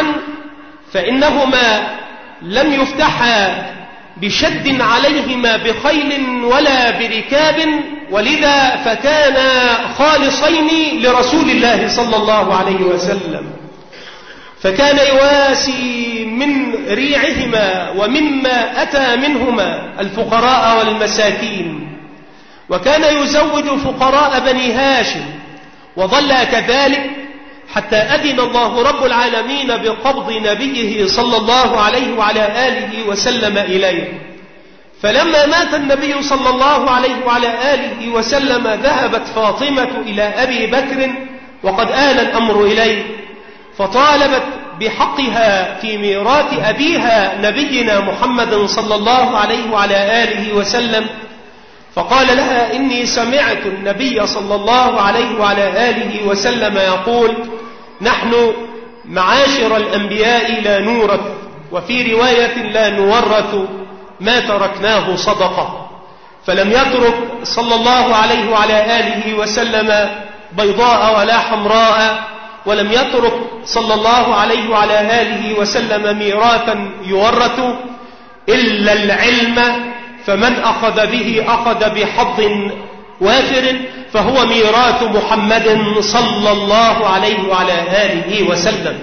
فإنهما لم يفتحا بشد عليهما بخيل ولا بركاب، ولذا فكانا خالصين لرسول الله صلى الله عليه وسلم، فكان يواسي من ريعهما ومما أتى منهما الفقراء والمساكين، وكان يزوج فقراء بني هاشم، وظل كذلك حتى أذن الله رب العالمين بقبض نبيه صلى الله عليه وعلى آله وسلم إليه. فلما مات النبي صلى الله عليه وعلى آله وسلم ذهبت فاطمة إلى أبي بكر وقد آل الأمر إليه، فطالبت بحقها في ميراث أبيها نبينا محمد صلى الله عليه وعلى آله وسلم، فقال لها: إني سمعت النبي صلى الله عليه وعلى آله وسلم يقول: نحن معاشر الأنبياء لا نورث، وفي رواية لا نورث ما تركناه صدقة. فلم يترك صلى الله عليه وعلى آله وسلم بيضاء ولا حمراء، ولم يترك صلى الله عليه وعلى آله وسلم ميراثا يورث إلا العلم، فمن أخذ به أخذ بحظ وافر، فهو ميراث محمد صلى الله عليه وعلى آله وسلم.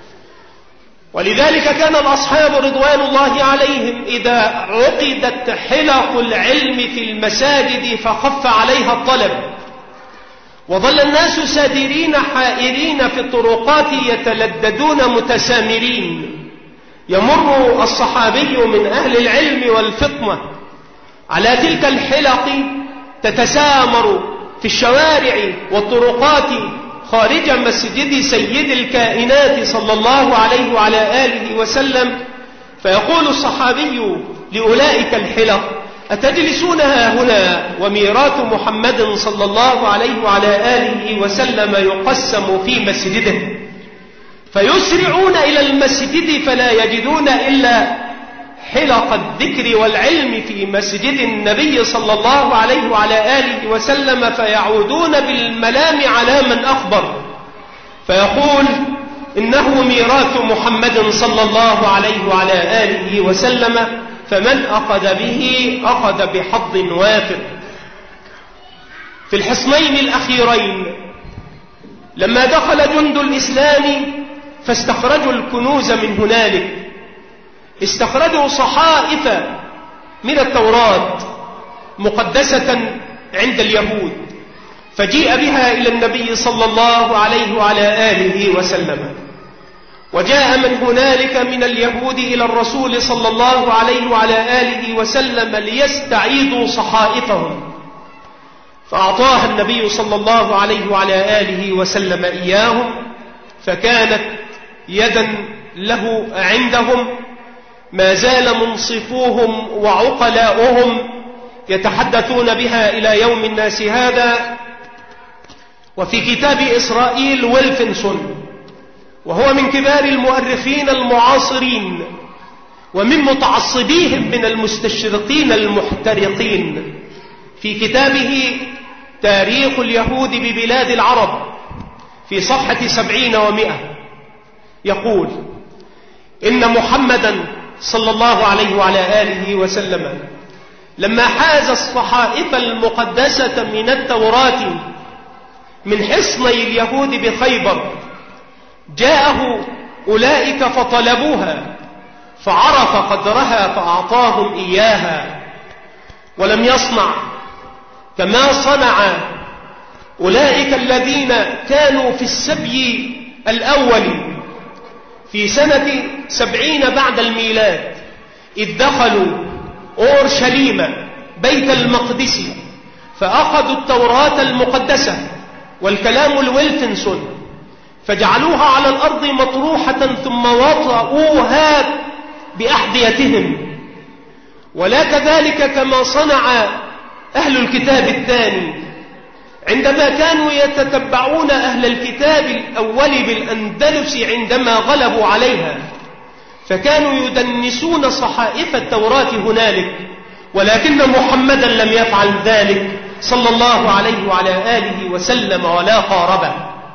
ولذلك كان الأصحاب رضوان الله عليهم إذا عقدت حلق العلم في المساجد فخف عليها الطلب، وظل الناس سادرين حائرين في الطرقات يتلددون متسامرين، يمر الصحابي من أهل العلم والفطنة على تلك الحلق تتسامر في الشوارع والطرقات خارج مسجد سيد الكائنات صلى الله عليه وعلى آله وسلم، فيقول الصحابي لأولئك الحلق: أتجلسونها هنا وميراث محمد صلى الله عليه وعلى آله وسلم يقسم في مسجده؟ فيسرعون إلى المسجد فلا يجدون إلا حلق الذكر والعلم في مسجد النبي صلى الله عليه وعلى آله وسلم، فيعودون بالملام على من أخبر، فيقول: إنه ميراث محمد صلى الله عليه وعلى آله وسلم، فمن أخذ به أخذ بحظ وافر. في الحصنين الأخيرين لما دخل جند الإسلام فاستخرجوا الكنوز من هنالك، استخرجوا صحائف من التوراة مقدسة عند اليهود، فجيء بها إلى النبي صلى الله عليه وعلى آله وسلم. وجاء من هنالك من اليهود إلى الرسول صلى الله عليه وعلى آله وسلم ليستعيدوا صحائفهم، فأعطاها النبي صلى الله عليه وعلى آله وسلم إياهم، فكانت يدا له عندهم. ما زال منصفوهم وعقلاؤهم يتحدثون بها إلى يوم الناس هذا. وفي كتاب إسرائيل ويلفنسون، وهو من كبار المؤرخين المعاصرين ومن متعصبيهم من المستشرقين المحترقين، في كتابه تاريخ اليهود ببلاد العرب في صفحة 70 و100 يقول: إن محمدا صلى الله عليه وعلى آله وسلم لما حاز الصحائف المقدسة من التوراة من حصني اليهود بخيبر، جاءه أولئك فطلبوها فعرف قدرها فأعطاهم إياها، ولم يصنع كما صنع أولئك الذين كانوا في السبي الأول في سنة 70 بعد الميلاد، إذ دخلوا أورشليم بيت المقدس فأخذوا التوراة المقدسة والكلام الويلتنسون فجعلوها على الأرض مطروحة ثم وطئوها بأحذيتهم، ولا كذلك كما صنع أهل الكتاب الثاني عندما كانوا يتتبعون أهل الكتاب الأول بالأندلس عندما غلبوا عليها، فكانوا يدنسون صحائف التوراة هنالك، ولكن محمدا لم يفعل ذلك صلى الله عليه وعلى آله وسلم ولا قاربه.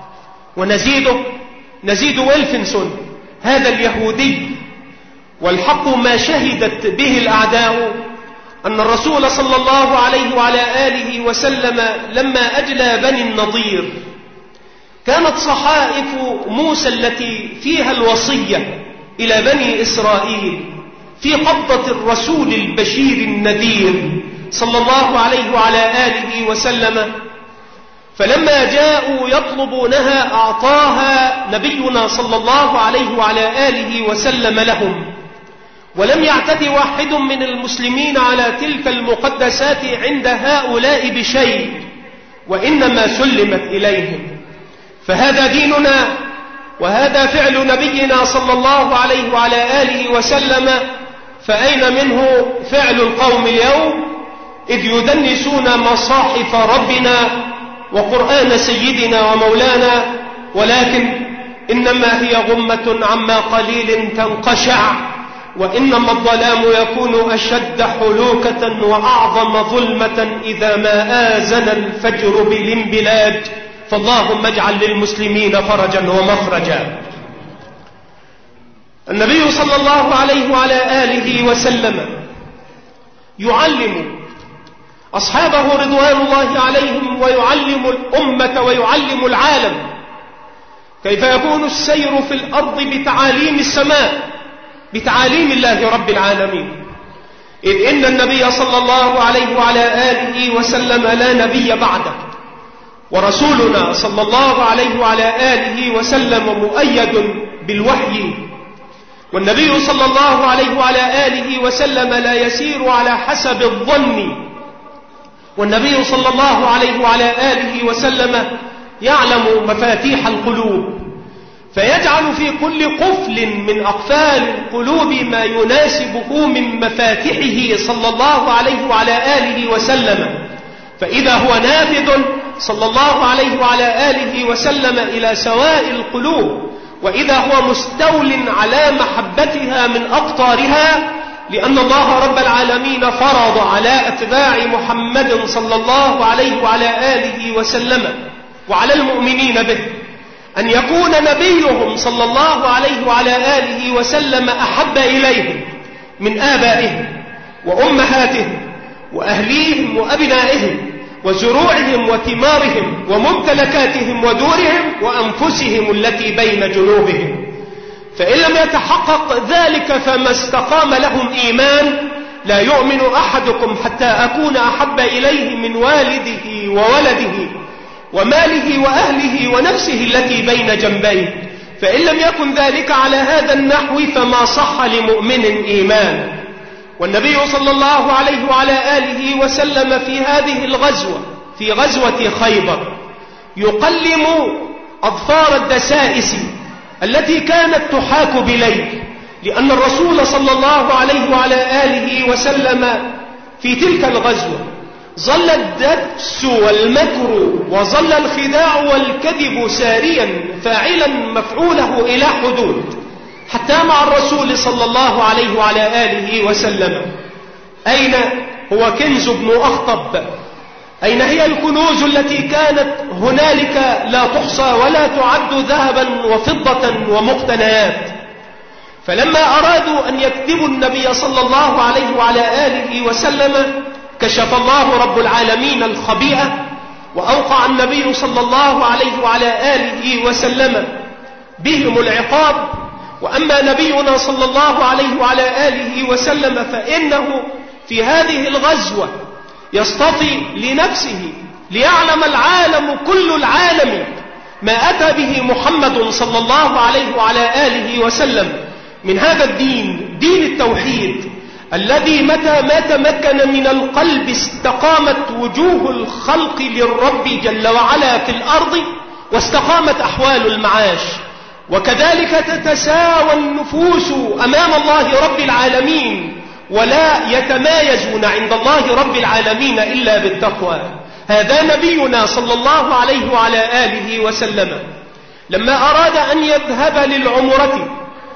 ونزيد ويلفنسون هذا اليهودي، والحق ما شهدت به الأعداء أن الرسول صلى الله عليه وعلى آله وسلم لما أجلى بني النضير كانت صحائف موسى التي فيها الوصية إلى بني إسرائيل في قبضة الرسول البشير النذير صلى الله عليه وعلى آله وسلم، فلما جاءوا يطلبونها أعطاها نبينا صلى الله عليه وعلى آله وسلم لهم، ولم يعتد واحد من المسلمين على تلك المقدسات عند هؤلاء بشيء، وإنما سلمت إليهم. فهذا ديننا وهذا فعل نبينا صلى الله عليه وعلى آله وسلم، فأين منه فعل القوم اليوم إذ يدنسون مصاحف ربنا وقرآن سيدنا ومولانا، ولكن إنما هي غمة عما قليل تنقشع، وإنما الظلام يكون أشد حلوكة وأعظم ظلمة إذا ما آذن الفجر بالانبلاج، فاللهم اجعل للمسلمين فرجا ومخرجا. النبي صلى الله عليه وعلى آله وسلم يعلم أصحابه رضوان الله عليهم ويعلم الأمة ويعلم العالم كيف يكون السير في الأرض بتعاليم السماء، بتعاليم الله رب العالمين، إذ إن النبي صلى الله عليه وعلى آله وسلم لا نبي بعده، ورسولنا صلى الله عليه وعلى آله وسلم مؤيد بالوحي، والنبي صلى الله عليه وعلى آله وسلم لا يسير على حسب الظن، والنبي صلى الله عليه وعلى آله وسلم يعلم مفاتيح القلوب، فيجعل في كل قفل من أقفال القلوب ما يناسبه من مفاتيحه صلى الله عليه وعلى آله وسلم، فإذا هو نافذ صلى الله عليه وعلى آله وسلم إلى سواء القلوب، وإذا هو مستول على محبتها من أقطارها، لأن الله رب العالمين فرض على أتباع محمد صلى الله عليه وعلى آله وسلم وعلى المؤمنين به أن يكون نبيهم صلى الله عليه وعلى آله وسلم أحب إليهم من آبائهم وأمهاتهم وأهليهم وأبنائهم وزروعهم وثمارهم وممتلكاتهم ودورهم وأنفسهم التي بين جنوبهم، فإن لم يتحقق ذلك فما استقام لهم إيمان لا يؤمن أحدكم حتى أكون أحب إليه من والده وولده وماله وأهله ونفسه التي بين جنبيه، فإن لم يكن ذلك على هذا النحو فما صح لمؤمن إيمان. والنبي صلى الله عليه وعلى آله وسلم في هذه الغزوة، في غزوة خيبر، يقلم أظفار الدسائس التي كانت تحاك بليل، لأن الرسول صلى الله عليه وعلى آله وسلم في تلك الغزوة ظل الدبس والمكر وظل الخداع والكذب ساريا فاعلا مفعوله إلى حدود، حتى مع الرسول صلى الله عليه وعلى آله وسلم. أين هو كنز بن أخطب؟ أين هي الكنوز التي كانت هنالك لا تحصى ولا تعد ذهبا وفضة ومقتنيات؟ فلما أرادوا أن يكذبوا النبي صلى الله عليه وعلى آله وسلم كشف الله رب العالمين الخبيئة، وأوقع النبي صلى الله عليه وعلى آله وسلم بهم العقاب وأما نبينا صلى الله عليه وعلى آله وسلم فإنه في هذه الغزوة يصطفي لنفسه ليعلم العالم كل العالم ما أتى به محمد صلى الله عليه وعلى آله وسلم من هذا الدين، دين التوحيد الذي متى ما تمكن من القلب استقامت وجوه الخلق للرب جل وعلا في الأرض واستقامت أحوال المعاش، وكذلك تتساوى النفوس أمام الله رب العالمين ولا يتمايزون عند الله رب العالمين إلا بالتقوى. هذا نبينا صلى الله عليه وعلى آله وسلم لما أراد أن يذهب للعمرة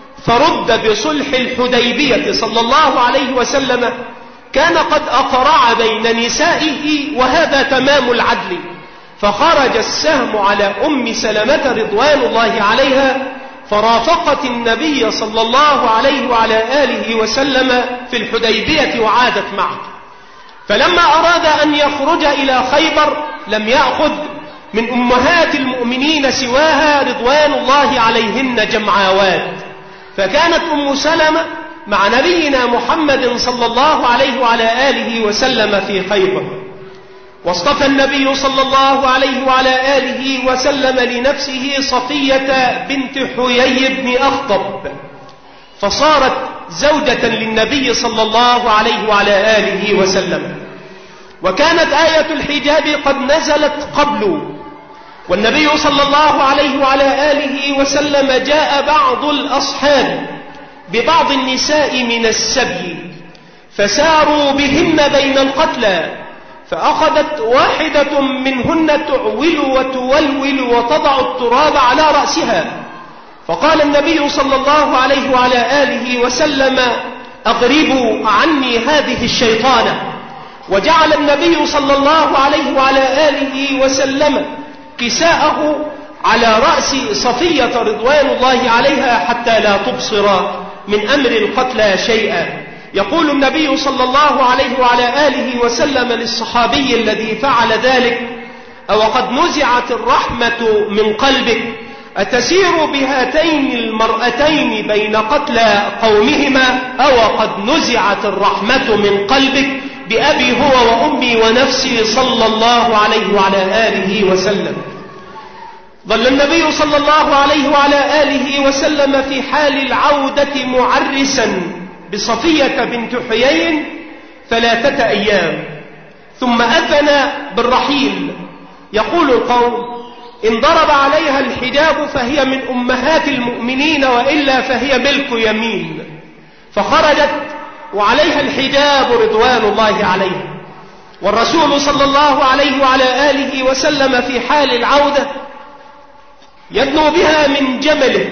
فرد بصلح الحديبية صلى الله عليه وسلم كان قد أقرع بين نسائه، وهذا تمام العدل، فخرج السهم على أم سلمة رضوان الله عليها فرافقت النبي صلى الله عليه وعلى آله وسلم في الحديبية وعادت معه. فلما أراد أن يخرج إلى خيبر لم يأخذ من أمهات المؤمنين سواها رضوان الله عليهن جمعاوات، فكانت أم سلمة مع نبينا محمد صلى الله عليه وعلى آله وسلم في خيبر. واصطفى النبي صلى الله عليه وعلى آله وسلم لنفسه صفية بنت حيي بن أخطب فصارت زوجة للنبي صلى الله عليه وعلى آله وسلم. وكانت آية الحجاب قد نزلت قبل، والنبي صلى الله عليه وعلى آله وسلم جاء بعض الأصحاب ببعض النساء من السبي فساروا بهن بين القتلى، فأخذت واحدة منهن تعول وتولول وتضع التراب على رأسها، فقال النبي صلى الله عليه وعلى آله وسلم أغربوا عني هذه الشيطانة. وجعل النبي صلى الله عليه وعلى آله وسلم كساءه على رأس صفية رضوان الله عليها حتى لا تبصر من أمر القتلى شيئا. يقول النبي صلى الله عليه وعلى آله وسلم للصحابي الذي فعل ذلك: أو قد نزعت الرحمة من قلبك أتسير بهاتين المرأتين بين قتلى قومهما، أو قد نزعت الرحمة من قلبك بأبي هو وأمي ونفسي صلى الله عليه وعلى آله وسلم. ظل النبي صلى الله عليه وعلى آله وسلم في حال العودة معرسا بصفية بنت حيي 3 أيام، ثم أذن بالرحيل. يقول القوم: إن ضرب عليها الحجاب فهي من أمهات المؤمنين، وإلا فهي ملك يمين. فخرجت وعليها الحجاب رضوان الله عليه، والرسول صلى الله عليه وعلى آله وسلم في حال العودة يدنو بها من جمله،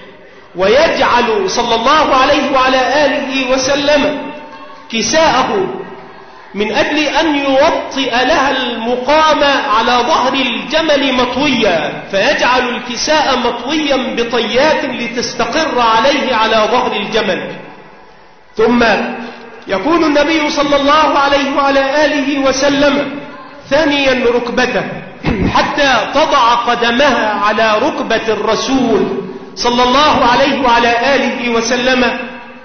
ويجعل صلى الله عليه وعلى آله وسلم كساءه من أجل أن يوطئ لها المقام على ظهر الجمل مطويا، فيجعل الكساء مطويا بطيات لتستقر عليه على ظهر الجمل. ثم يكون النبي صلى الله عليه وعلى آله وسلم ثانيا ركبته حتى تضع قدمها على ركبة الرسول صلى الله عليه وعلى آله وسلم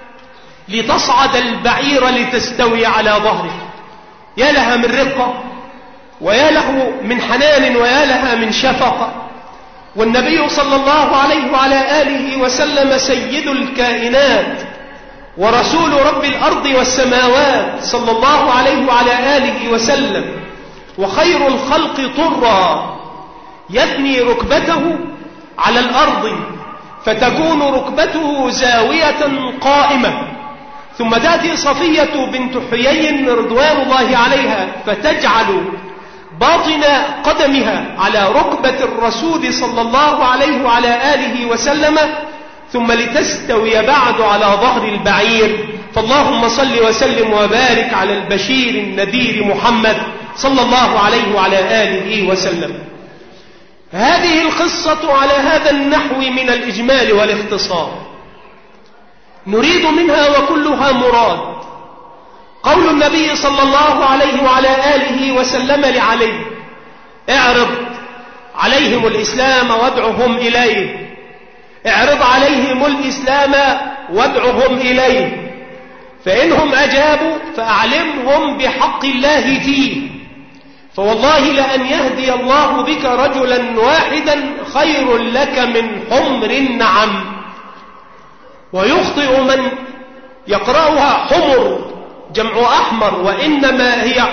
لتصعد البعير لتستوي على ظهره. يا لها من رقة، ويا له من حنان، ويا لها من شفقة. والنبي صلى الله عليه وعلى آله وسلم سيد الكائنات ورسول رب الأرض والسماوات صلى الله عليه وعلى آله وسلم، وخير الخلق طرا يثني ركبته على الأرض فتكون ركبته زاوية قائمة، ثم تأتي صفية بنت حيي رضوان الله عليها فتجعل باطن قدمها على ركبة الرسول صلى الله عليه وعلى آله وسلم، ثم لتستوي بعد على ظهر البعير. فاللهم صل وسلم وبارك على البشير النذير محمد صلى الله عليه وعلى آله وسلم. هذه القصة على هذا النحو من الإجمال والاختصار نريد منها وكلها مراد قول النبي صلى الله عليه وعلى آله وسلم لعلي: اعرض عليهم الإسلام وادعهم إليه. اعرض عليهم الإسلام وادعهم إليه، فإنهم أجابوا فأعلمهم بحق الله فيه، فوالله لأن يهدي الله بك رجلا واحدا خير لك من حمر النعم. ويخطئ من يقرأها حمر جمع أحمر، وإنما هي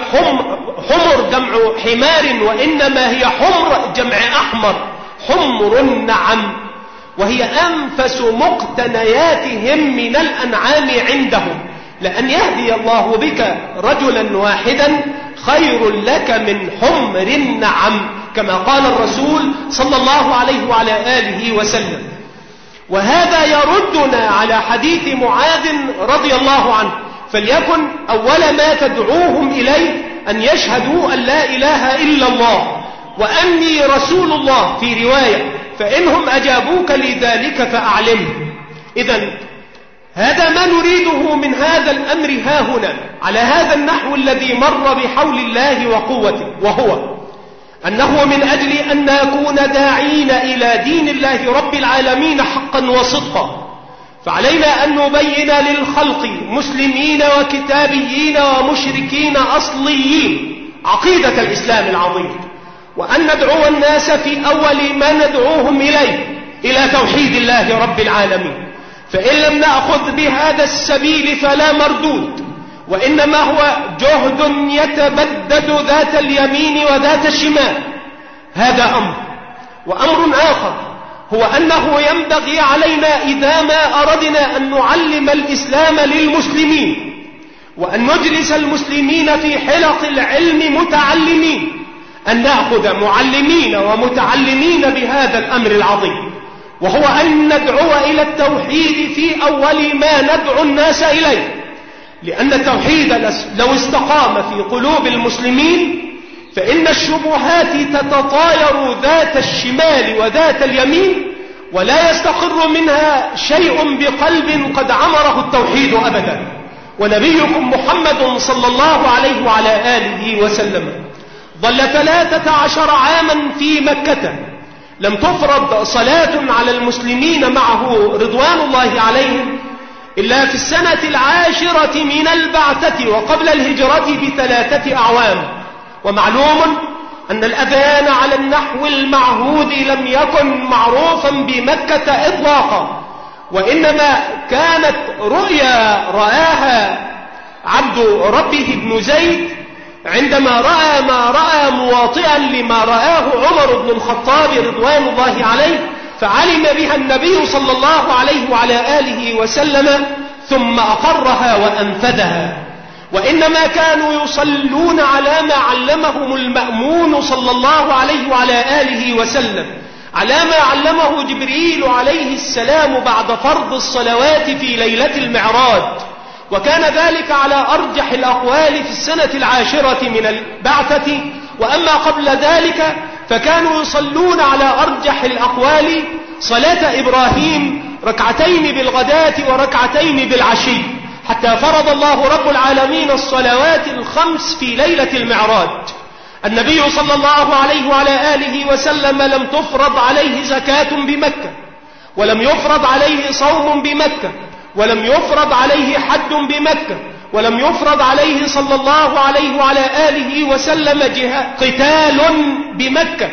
حمر جمع حمار، وإنما هي حمر جمع أحمر، حمر النعم، وهي أنفس مقتنياتهم من الأنعام عندهم. لأن يهدي الله بك رجلا واحدا خير لك من حمر النعم، كما قال الرسول صلى الله عليه وعلى آله وسلم. وهذا يردنا على حديث معاذ رضي الله عنه، فليكن أول ما تدعوهم إليه أن يشهدوا أن لا إله إلا الله وأني رسول الله في رواية، فإنهم أجابوك لذلك فأعلمهم. إذن هذا ما نريده من هذا الأمر هاهنا على هذا النحو الذي مر بحول الله وقوته، وهو أنه من أجل أن نكون داعين إلى دين الله رب العالمين حقا وصدقا، فعلينا أن نبين للخلق مسلمين وكتابيين ومشركين أصليين عقيدة الإسلام العظيم، وأن ندعو الناس في أول ما ندعوهم إليه إلى توحيد الله رب العالمين. فإن لم نأخذ بهذا السبيل فلا مردود، وإنما هو جهد يتبدد ذات اليمين وذات الشمال. هذا أمر. وأمر آخر هو أنه ينبغي علينا إذا ما أردنا أن نعلم الإسلام للمسلمين وأن نجلس المسلمين في حلق العلم متعلمين، أن نأخذ معلمين ومتعلمين بهذا الأمر العظيم، وهو أن ندعو إلى التوحيد في أول ما ندعو الناس إليه. لأن التوحيد لو استقام في قلوب المسلمين فإن الشبهات تتطاير ذات الشمال وذات اليمين، ولا يستقر منها شيء بقلب قد عمره التوحيد أبدا. ونبيكم محمد صلى الله عليه وعلى آله وسلم ظل 13 عاما في مكة لم تفرض صلاة على المسلمين معه رضوان الله عليهم إلا في السنة 10 من البعثة وقبل الهجرة ب3 أعوام. ومعلوم أن الأذان على النحو المعهود لم يكن معروفا بمكة إطلاقا، وإنما كانت رؤيا رآها عبد ربه بن زيد عندما رأى ما رأى مواطئا لما رآه عمر بن الخطاب رضوان الله عليه، فعلم بها النبي صلى الله عليه وعلى آله وسلم ثم أقرها وأنفذها. وإنما كانوا يصلون على ما علمهم المأمون صلى الله عليه وعلى آله وسلم، على ما علمه جبريل عليه السلام بعد فرض الصلوات في ليلة المعراج، وكان ذلك على أرجح الأقوال في السنة 10 من البعثة. وأما قبل ذلك فكانوا يصلون على أرجح الأقوال صلاة إبراهيم 2 بالغداة و2 بالعشي، حتى فرض الله رب العالمين الصلوات 5 في ليلة المعراج. النبي صلى الله عليه وعلى آله وسلم لم تفرض عليه زكاة بمكة، ولم يفرض عليه صوم بمكة، ولم يفرض عليه حد بمكة، ولم يفرض عليه صلى الله عليه وعلى آله وسلم قتال بمكة،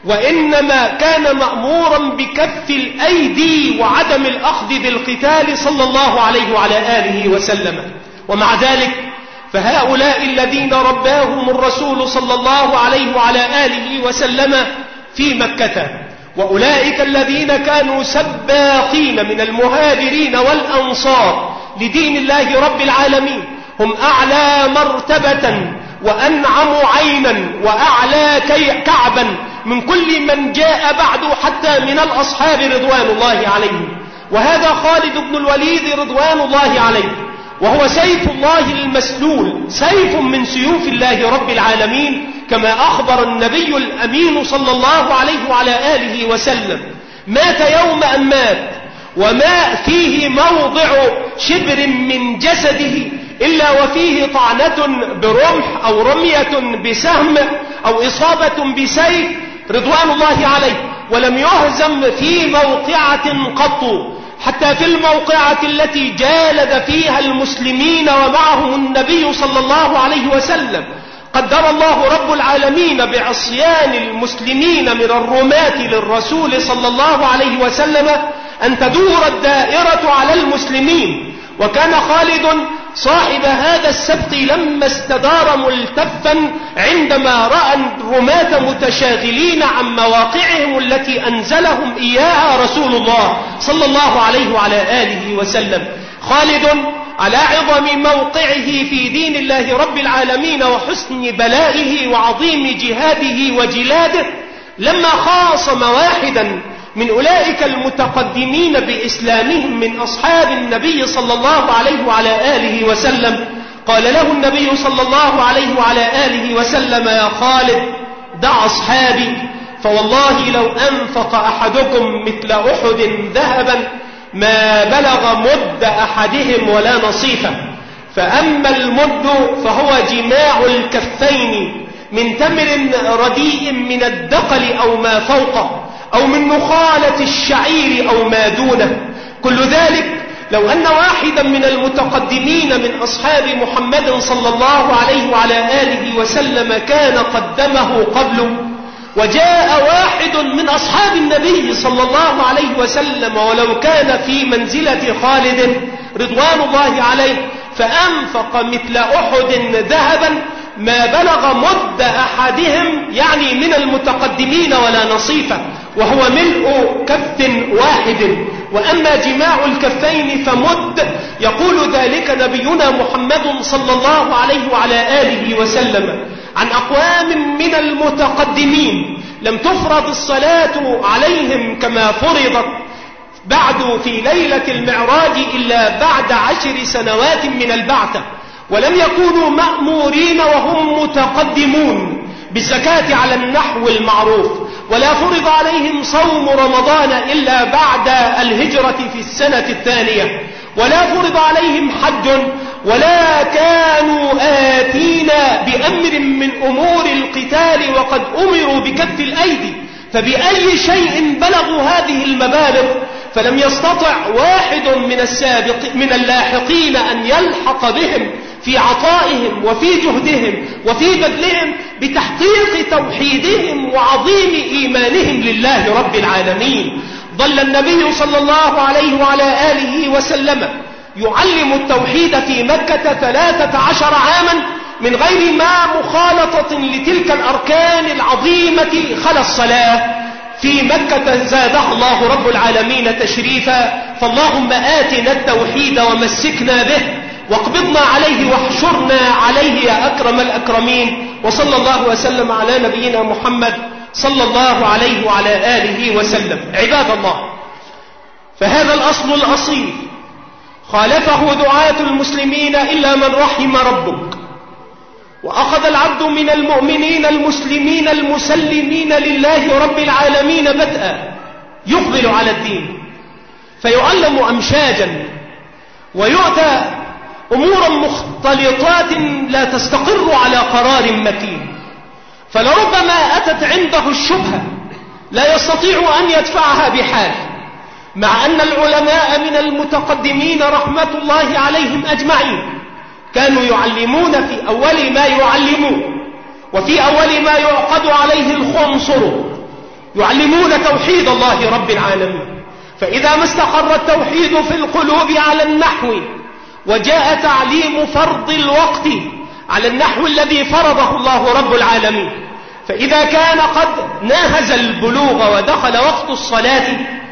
وإنما كان مأمورا بكف الأيدي وعدم الأخذ بالقتال صلى الله عليه وعلى آله وسلم. ومع ذلك فهؤلاء الذين رباهم الرسول صلى الله عليه وعلى آله وسلم في مكة، وأولئك الذين كانوا سباقين من المهاجرين والأنصار لدين الله رب العالمين، هم أعلى مرتبة وأنعم عينا وأعلى كعبا من كل من جاء بعد حتى من الأصحاب رضوان الله عليهم. وهذا خالد بن الوليد رضوان الله عليه، وهو سيف الله المسلول، سيف من سيوف الله رب العالمين، كما أخبر النبي الأمين صلى الله عليه وعلى آله وسلم. مات يوم أن مات، وما فيه موضع شبر من جسده إلا وفيه طعنة برمح أو رمية بسهم أو إصابة بسيف رضوان الله عليه. ولم يهزم في موقعة قط، حتى في الموقعة التي جالد فيها المسلمين ومعهم النبي صلى الله عليه وسلم قدر الله رب العالمين بعصيان المسلمين من الرماة للرسول صلى الله عليه وسلم أن تدور الدائرة على المسلمين. وكان خالد صاحب هذا السبط لما استدار ملتفا عندما رأى الرماة متشاغلين عن مواقعهم التي أنزلهم إياها رسول الله صلى الله عليه وعلى آله وسلم. خالد على عظم موقعه في دين الله رب العالمين وحسن بلائه وعظيم جهاده وجلاده لما خاصم واحدا من أولئك المتقدمين بإسلامهم من أصحاب النبي صلى الله عليه وعلى آله وسلم، قال له النبي صلى الله عليه وعلى آله وسلم: يا خالد دع أصحابي، فوالله لو أنفق أحدكم مثل أحد ذهبا ما بلغ مد أحدهم ولا نصيفه. فأما المد فهو جماع الكفين من تمر رديء من الدقل أو ما فوقه، أو من نخالة الشعير أو ما دونه. كل ذلك لو أن واحدا من المتقدمين من أصحاب محمد صلى الله عليه وعلى آله وسلم كان قدمه قبله، وجاء واحد من أصحاب النبي صلى الله عليه وسلم ولو كان في منزلة خالد رضوان الله عليه فأنفق مثل أحد ذهبا ما بلغ مد أحدهم، يعني من المتقدمين ولا نصيفه، وهو ملء كف واحد. وأما جماع الكفين فمد، يقول ذلك نبينا محمد صلى الله عليه وعلى آله وسلم عن أقوام من المتقدمين لم تفرض الصلاة عليهم كما فرضت بعد في ليلة المعراج إلا بعد 10 سنوات من البعثة، ولم يكونوا مأمورين وهم متقدمون بالزكاة على النحو المعروف، ولا فرض عليهم صوم رمضان إلا بعد الهجرة في السنة الثانية، ولا فرض عليهم حج، ولا كانوا آتين بأمر من أمور القتال وقد أمروا بكف الأيدي. فبأي شيء بلغوا هذه المبالغ؟ فلم يستطع واحد من اللاحقين أن يلحق بهم في عطائهم وفي جهدهم وفي بذلهم بتحقيق توحيدهم وعظيم إيمانهم لله رب العالمين. ظل النبي صلى الله عليه وعلى آله وسلم يعلم التوحيد في مكة 13 عاما من غير ما مخالطة لتلك الأركان العظيمة خلا الصلاة. في مكة زادها الله رب العالمين تشريفا، فاللهم آتنا التوحيد ومسكنا به واقبضنا عليه واحشرنا عليه يا أكرم الأكرمين. وصلى الله وسلم على نبينا محمد صلى الله عليه وعلى آله وسلم. عباد الله، فهذا الأصل الأصيل خالفه دعاة المسلمين إلا من رحم ربك، وأخذ العبد من المؤمنين المسلمين المسلمين لله رب العالمين بدءا يقبل على الدين فيعلم أمشاجا ويؤتى أمورا مختلطات لا تستقر على قرار متين، فلربما أتت عنده الشبهة لا يستطيع أن يدفعها بحال، مع أن العلماء من المتقدمين رحمة الله عليهم أجمعين كانوا يعلمون في أول ما يعلمون وفي أول ما يعقد عليه الخنصر يعلمون توحيد الله رب العالمين. فإذا ما استقر التوحيد في القلوب على النحو وجاء تعليم فرض الوقت على النحو الذي فرضه الله رب العالمين، فإذا كان قد ناهز البلوغ ودخل وقت الصلاة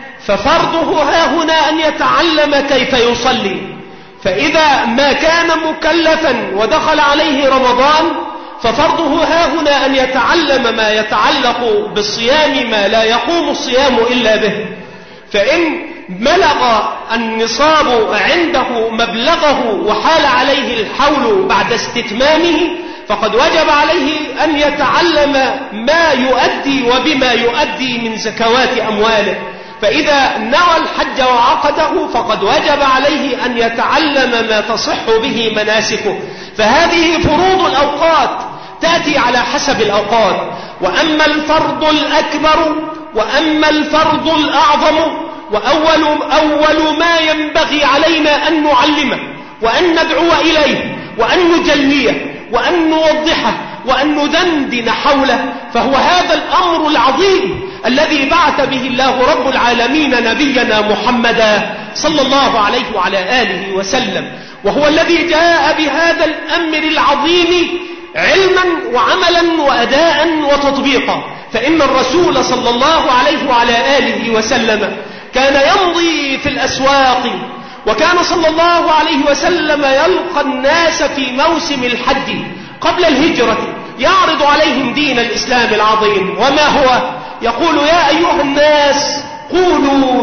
ففرضه هاهنا أن يتعلم كيف يصلي، فإذا ما كان مكلفا ودخل عليه رمضان ففرضه هاهنا أن يتعلم ما يتعلق بالصيام ما لا يقوم الصيام إلا به. فإن بلغ النصاب عنده مبلغه وحال عليه الحول بعد استتمامه فقد وجب عليه أن يتعلم ما يؤدي وبما يؤدي من زكوات أمواله. فإذا نوى الحج وعقده فقد وجب عليه أن يتعلم ما تصح به مناسكه. فهذه فروض الأوقات تأتي على حسب الأوقات. وأما الفرض الأكبر وأما الفرض الأعظم وأول ما ينبغي علينا أن نعلمه وأن ندعو إليه وأن نجليه وأن نوضحه وأن ندندن حوله، فهو هذا الأمر العظيم الذي بعث به الله رب العالمين نبينا محمدا صلى الله عليه وعلى آله وسلم، وهو الذي جاء بهذا الأمر العظيم علما وعملا وأداء وتطبيقا. فإن الرسول صلى الله عليه وعلى آله وسلم كان يمضي في الأسواق، وكان صلى الله عليه وسلم يلقى الناس في موسم الحج قبل الهجرة يعرض عليهم دين الإسلام العظيم. وما هو؟ يقول: يا أيها الناس قولوا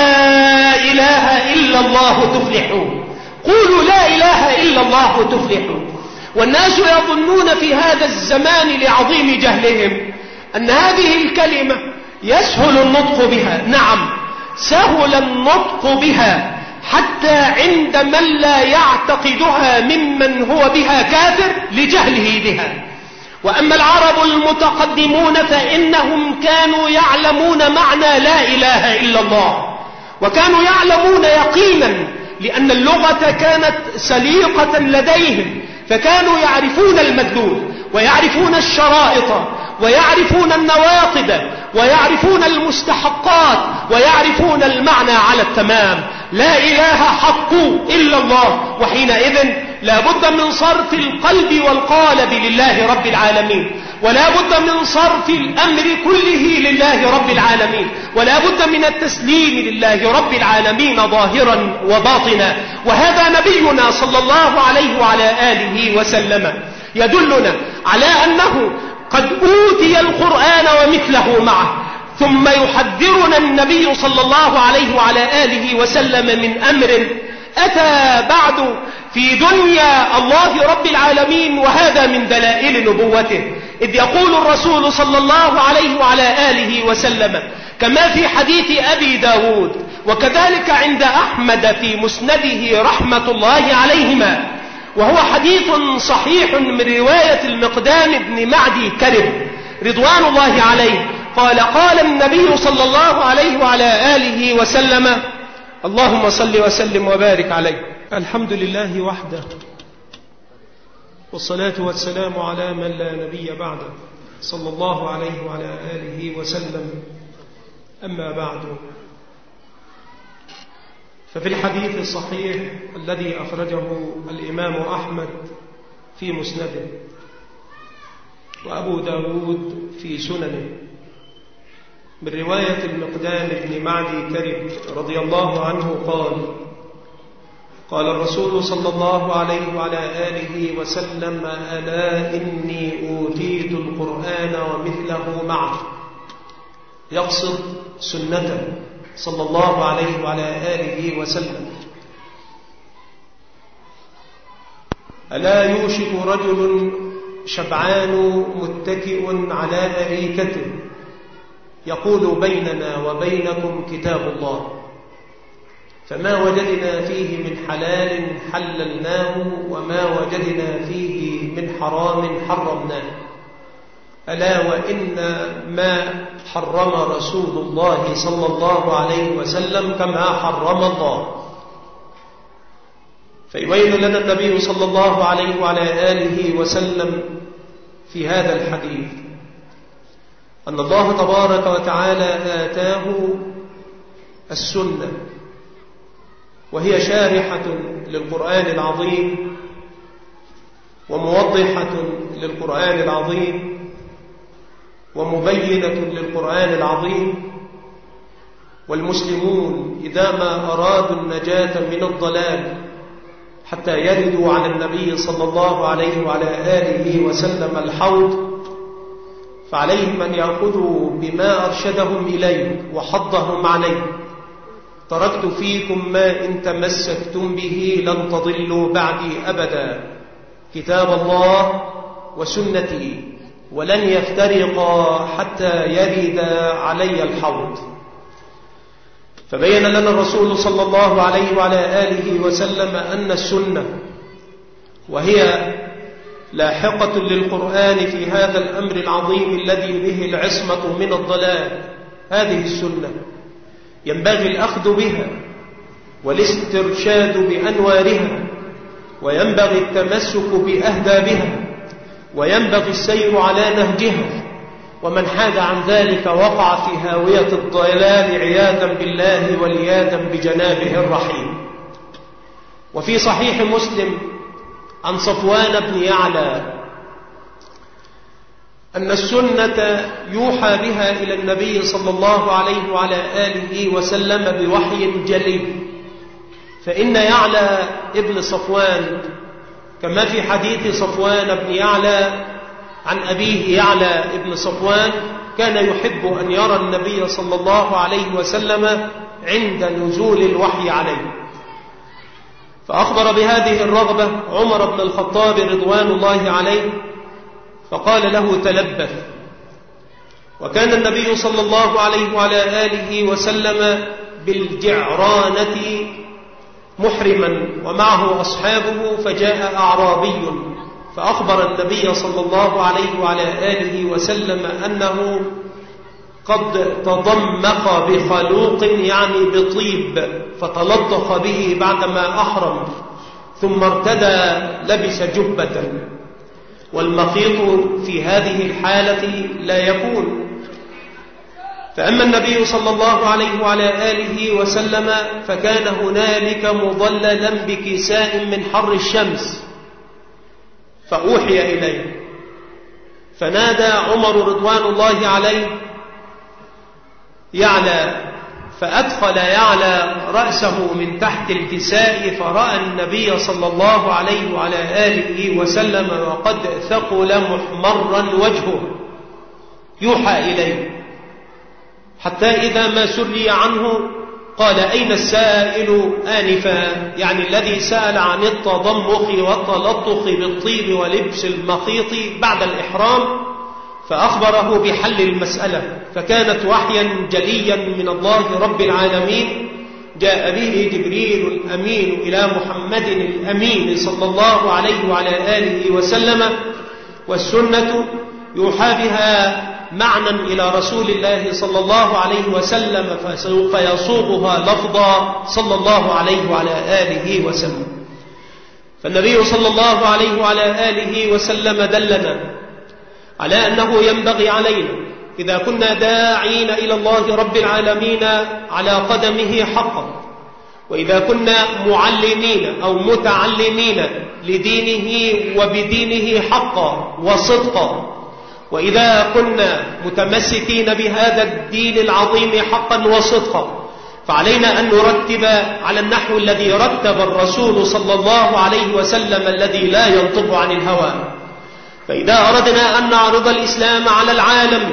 لا إله إلا الله تفلحوا، قولوا لا إله إلا الله تفلحوا. والناس يظنون في هذا الزمان لعظيم جهلهم أن هذه الكلمة يسهل النطق بها. نعم، سهل النطق بها حتى عند من لا يعتقدها ممن هو بها كافر لجهله بها. وأما العرب المتقدمون فإنهم كانوا يعلمون معنى لا إله إلا الله، وكانوا يعلمون يقينا لأن اللغة كانت سليقة لديهم، فكانوا يعرفون المدلول ويعرفون الشرائط ويعرفون النواقض ويعرفون المستحقات ويعرفون المعنى على التمام. لا إله حق إلا الله، وحينئذ لا بد من صرف القلب والقالب لله رب العالمين، ولا بد من صرف الأمر كله لله رب العالمين، ولا بد من التسليم لله رب العالمين ظاهرا وباطنا. وهذا نبينا صلى الله عليه وعلى آله وسلم يدلنا على أنه قد أوتي القرآن ومثله معه، ثم يحذرنا النبي صلى الله عليه وعلى آله وسلم من أمر أتى بعد في دنيا الله رب العالمين، وهذا من دلائل نبوته. إذ يقول الرسول صلى الله عليه وعلى آله وسلم كما في حديث أبي داود وكذلك عند أحمد في مسنده رحمة الله عليهما، وهو حديث صحيح من رواية المقدام بن معدي كرب رضوان الله عليه قال النبي صلى الله عليه وعلى آله وسلم: اللهم صل وسلم وبارك عليه. الحمد لله وحده، والصلاة والسلام على من لا نبي بعده، صلى الله عليه وعلى آله وسلم. أما بعد، ففي الحديث الصحيح الذي أخرجه الإمام أحمد في مسنده وأبو داود في سننه من رواية المقدام بن معدي كرب رضي الله عنه قال الرسول صلى الله عليه وعلى آله وسلم: ألا إني أوتيت القرآن ومثله معه، يقصد سنته صلى الله عليه وعلى آله وسلم. ألا يوشك رجل شبعان متكئ على أريكته يقول: بيننا وبينكم كتاب الله، فما وجدنا فيه من حلال حللناه وما وجدنا فيه من حرام حرمناه. ألا وإن ما حرم رسول الله صلى الله عليه وسلم كما حرم الله. فيبين لنا النبي صلى الله عليه وعلى آله وسلم في هذا الحديث أن الله تبارك وتعالى آتاه السنة، وهي شارحة للقرآن العظيم وموضحة للقرآن العظيم ومبينة للقرآن العظيم. والمسلمون إذا ما أرادوا النجاة من الضلال حتى يردوا على النبي صلى الله عليه وعلى آله وسلم الحوض، فعليهم أن يأخذوا بما أرشدهم إليه وحضهم عليه. تركت فيكم ما إن تمسكتم به لن تضلوا بعدي أبدا، كتاب الله وسنتي، ولن يفترقا حتى يرد علي الحوض. فبين لنا الرسول صلى الله عليه وعلى آله وسلم أن السنة، وهي لاحقة للقرآن في هذا الأمر العظيم الذي به العصمة من الضلال، هذه السنة ينبغي الأخذ بها والاسترشاد بأنوارها، وينبغي التمسك بأهدابها، وينبغي السير على نهجها، ومن حاد عن ذلك وقع في هاوية الضلال عياذا بالله والعياذا بجنابه الرحيم. وفي صحيح مسلم عن صفوان بن يعلى أن السنة يوحى بها إلى النبي صلى الله عليه وعلى آله وسلم بوحي جلي، فإن يعلى ابن صفوان كما في حديث صفوان بن يعلى عن أبيه يعلى ابن صفوان كان يحب أن يرى النبي صلى الله عليه وسلم عند نزول الوحي عليه، فأخبر بهذه الرغبة عمر بن الخطاب رضوان الله عليه فقال له تلبث. وكان النبي صلى الله عليه وعلى آله وسلم بالجعرانة محرما ومعه أصحابه، فجاء أعرابي فأخبر النبي صلى الله عليه وعلى آله وسلم أنه قد تضمق بخلوق يعني بطيب فتلطخ به بعدما أحرم، ثم ارتدى لبس جبة، والمخيط في هذه الحالة لا يكون. فأما النبي صلى الله عليه وعلى آله وسلم فكان هنالك مظللا بكساء من حر الشمس، فأوحي إليه، فنادى عمر رضوان الله عليه يعلى، فأدخل يعلى رأسه من تحت الكساء فرأى النبي صلى الله عليه وعلى آله وسلم وقد ثقل محمرا وجهه يوحى إليه، حتى إذا ما سري عنه قال أين السائل آنفا، يعني الذي سأل عن التضمخ والتلطخ بالطيب ولبس المخيط بعد الإحرام، فأخبره بحل المسألة، فكانت وحيا جليا من الله رب العالمين جاء به جبريل الأمين إلى محمد الأمين صلى الله عليه وعلى آله وسلم، والسنة يوحى بها معنى إلى رسول الله صلى الله عليه وسلم فيصوغها لفظا صلى الله عليه وعلى آله وسلم. فالنبي صلى الله عليه وعلى آله وسلم دلنا على أنه ينبغي علينا إذا كنا داعين إلى الله رب العالمين على قدمه حقا، وإذا كنا معلمين أو متعلمين لدينه وبدينه حقا وصدقا، وإذا كنا متمسكين بهذا الدين العظيم حقا وصدقا، فعلينا أن نرتب على النحو الذي رتب الرسول صلى الله عليه وسلم الذي لا ينطق عن الهوى. فإذا أردنا أن نعرض الإسلام على العالم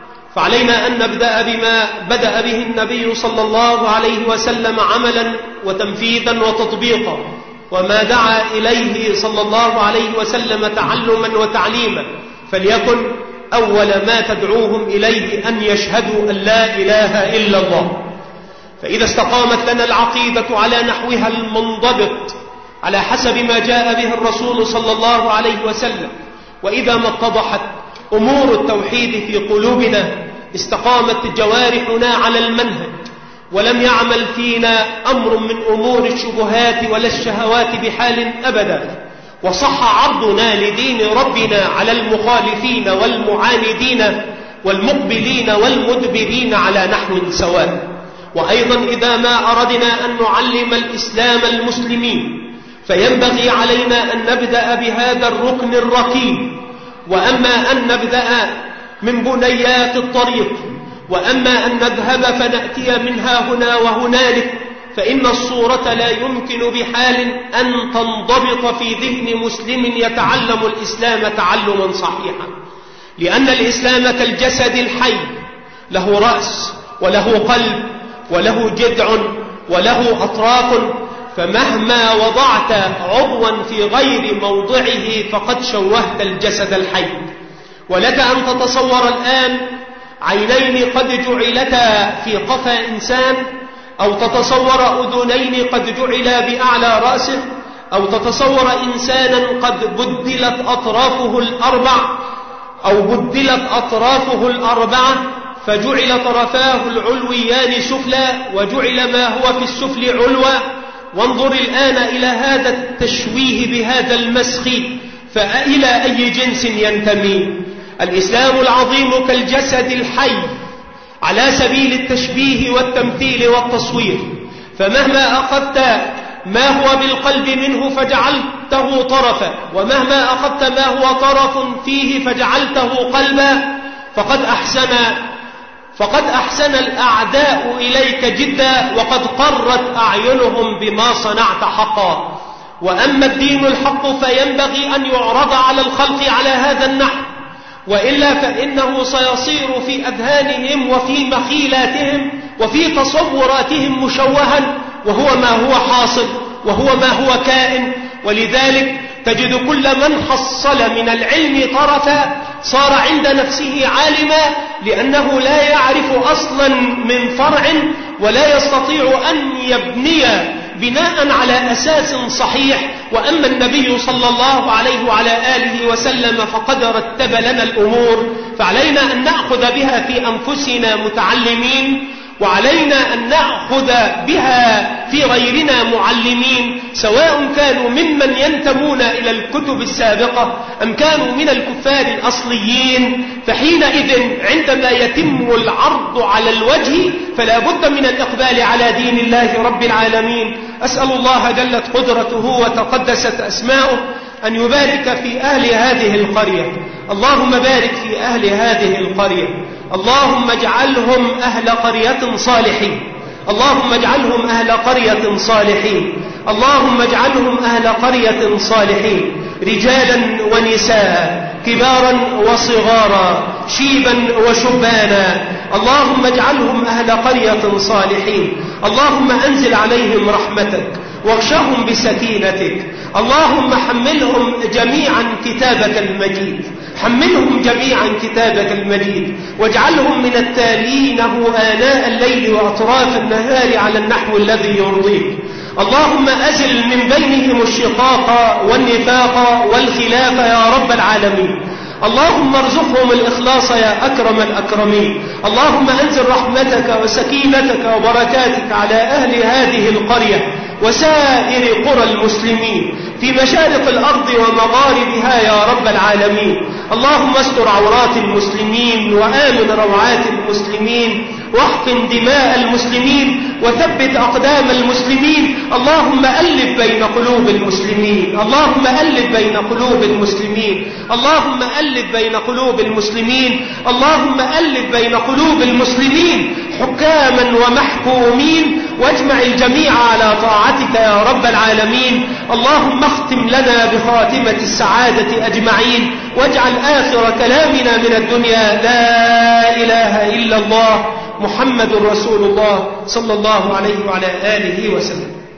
فعلينا أن نبدأ بما بدأ به النبي صلى الله عليه وسلم عملا وتنفيذا وتطبيقا، وما دعا إليه صلى الله عليه وسلم تعلما وتعليما، فليكن أول ما تدعوهم إليه أن يشهدوا أن لا إله إلا الله. فإذا استقامت لنا العقيدة على نحوها المنضبط على حسب ما جاء به الرسول صلى الله عليه وسلم، وإذا ما اتضحت أمور التوحيد في قلوبنا استقامت جوارحنا على المنهج، ولم يعمل فينا أمر من أمور الشبهات ولا الشهوات بحال أبدا، وصح عرضنا لدين ربنا على المخالفين والمعاندين والمقبلين والمدبرين على نحو سواء. وأيضا إذا ما أردنا أن نعلم الإسلام المسلمين فينبغي علينا أن نبدأ بهذا الركن الركين، وأما أن نبدأ من بنيات الطريق، وأما أن نذهب فنأتي منها هنا وهنالك، فإن الصورة لا يمكن بحال أن تنضبط في ذهن مسلم يتعلم الإسلام تعلما صحيحا، لأن الإسلام كالجسد الحي، له رأس وله قلب وله جذع وله أطراف، فمهما وضعت عضوا في غير موضعه فقد شوهت الجسد الحي. ولك أن تتصور الآن عينين قد جعلتا في قفا إنسان، أو تتصور أذنين قد جعلا بأعلى رأسه، أو تتصور إنسانا قد بدلت أطرافه الأربع أو بدلت أطرافه الأربعة، فجعل طرفاه العلويان سفلى وجعل ما هو في السفل علوى. وانظر الآن إلى هذا التشويه بهذا المسخ، فإلى أي جنس ينتمي؟ الإسلام العظيم كالجسد الحي على سبيل التشبيه والتمثيل والتصوير، فمهما أخذت ما هو بالقلب منه فجعلته طرفا، ومهما أخذت ما هو طرف فيه فجعلته قلبا، فقد أحسن الأعداء إليك جدا، وقد قرت أعينهم بما صنعت حقا. وأما الدين الحق فينبغي أن يعرض على الخلق على هذا النحو، وإلا فإنه سيصير في أذهانهم وفي مخيلاتهم وفي تصوراتهم مشوها، وهو ما هو حاصل وهو ما هو كائن. ولذلك تجد كل من حصل من العلم طرفا صار عند نفسه عالما، لأنه لا يعرف أصلا من فرع، ولا يستطيع أن يبني بناء على أساس صحيح. وأما النبي صلى الله عليه وعلى آله وسلم فقد رتب لنا الأمور، فعلينا أن نأخذ بها في أنفسنا متعلمين، وعلينا أن نأخذ بها في غيرنا معلمين، سواء كانوا ممن ينتمون إلى الكتب السابقة أم كانوا من الكفار الأصليين. فحينئذ عندما يتم العرض على الوجه فلا بد من الإقبال على دين الله رب العالمين. أسأل الله جلت قدرته وتقدست أسماؤه أن يبارك في أهل هذه القرية. اللهم بارك في أهل هذه القرية، اللهم اجعلهم أهل قرية صالحين، اللهم اجعلهم أهل قرية صالحين، اللهم اجعلهم أهل قرية صالحين، رجالا ونساء، كبارا وصغارا، شيبا وشبانا، اللهم اجعلهم أهل قرية صالحين. اللهم أنزل عليهم رحمتك واغشهم بسكينتك. اللهم حملهم جميعا كتابك المجيد، حملهم جميعا كتابك المجيد، واجعلهم من التالينه آناء الليل وأطراف النهار على النحو الذي يرضيك. اللهم أزل من بينهم الشقاق والنفاق والخلاف يا رب العالمين. اللهم ارزقهم الإخلاص يا أكرم الأكرمين. اللهم أنزل رحمتك وسكينتك وبركاتك على أهل هذه القرية وسائر قرى المسلمين في مشارق الأرض ومغاربها يا رب العالمين. اللهم استر عورات المسلمين وآمن روعات المسلمين، واحقن دماء المسلمين وثبت أقدام المسلمين. اللهم ألف بين قلوب المسلمين، اللهم ألف بين قلوب المسلمين، اللهم ألف بين قلوب المسلمين، اللهم ألف بين قلوب المسلمين حكاما ومحكومين، واجمع الجميع على طاعتك يا رب العالمين. اللهم اختم لنا بخاتمة السعادة أجمعين، واجعل آخر كلامنا من الدنيا لا إله إلا الله محمد رسول الله صلى الله عليه وعلى آله وسلم.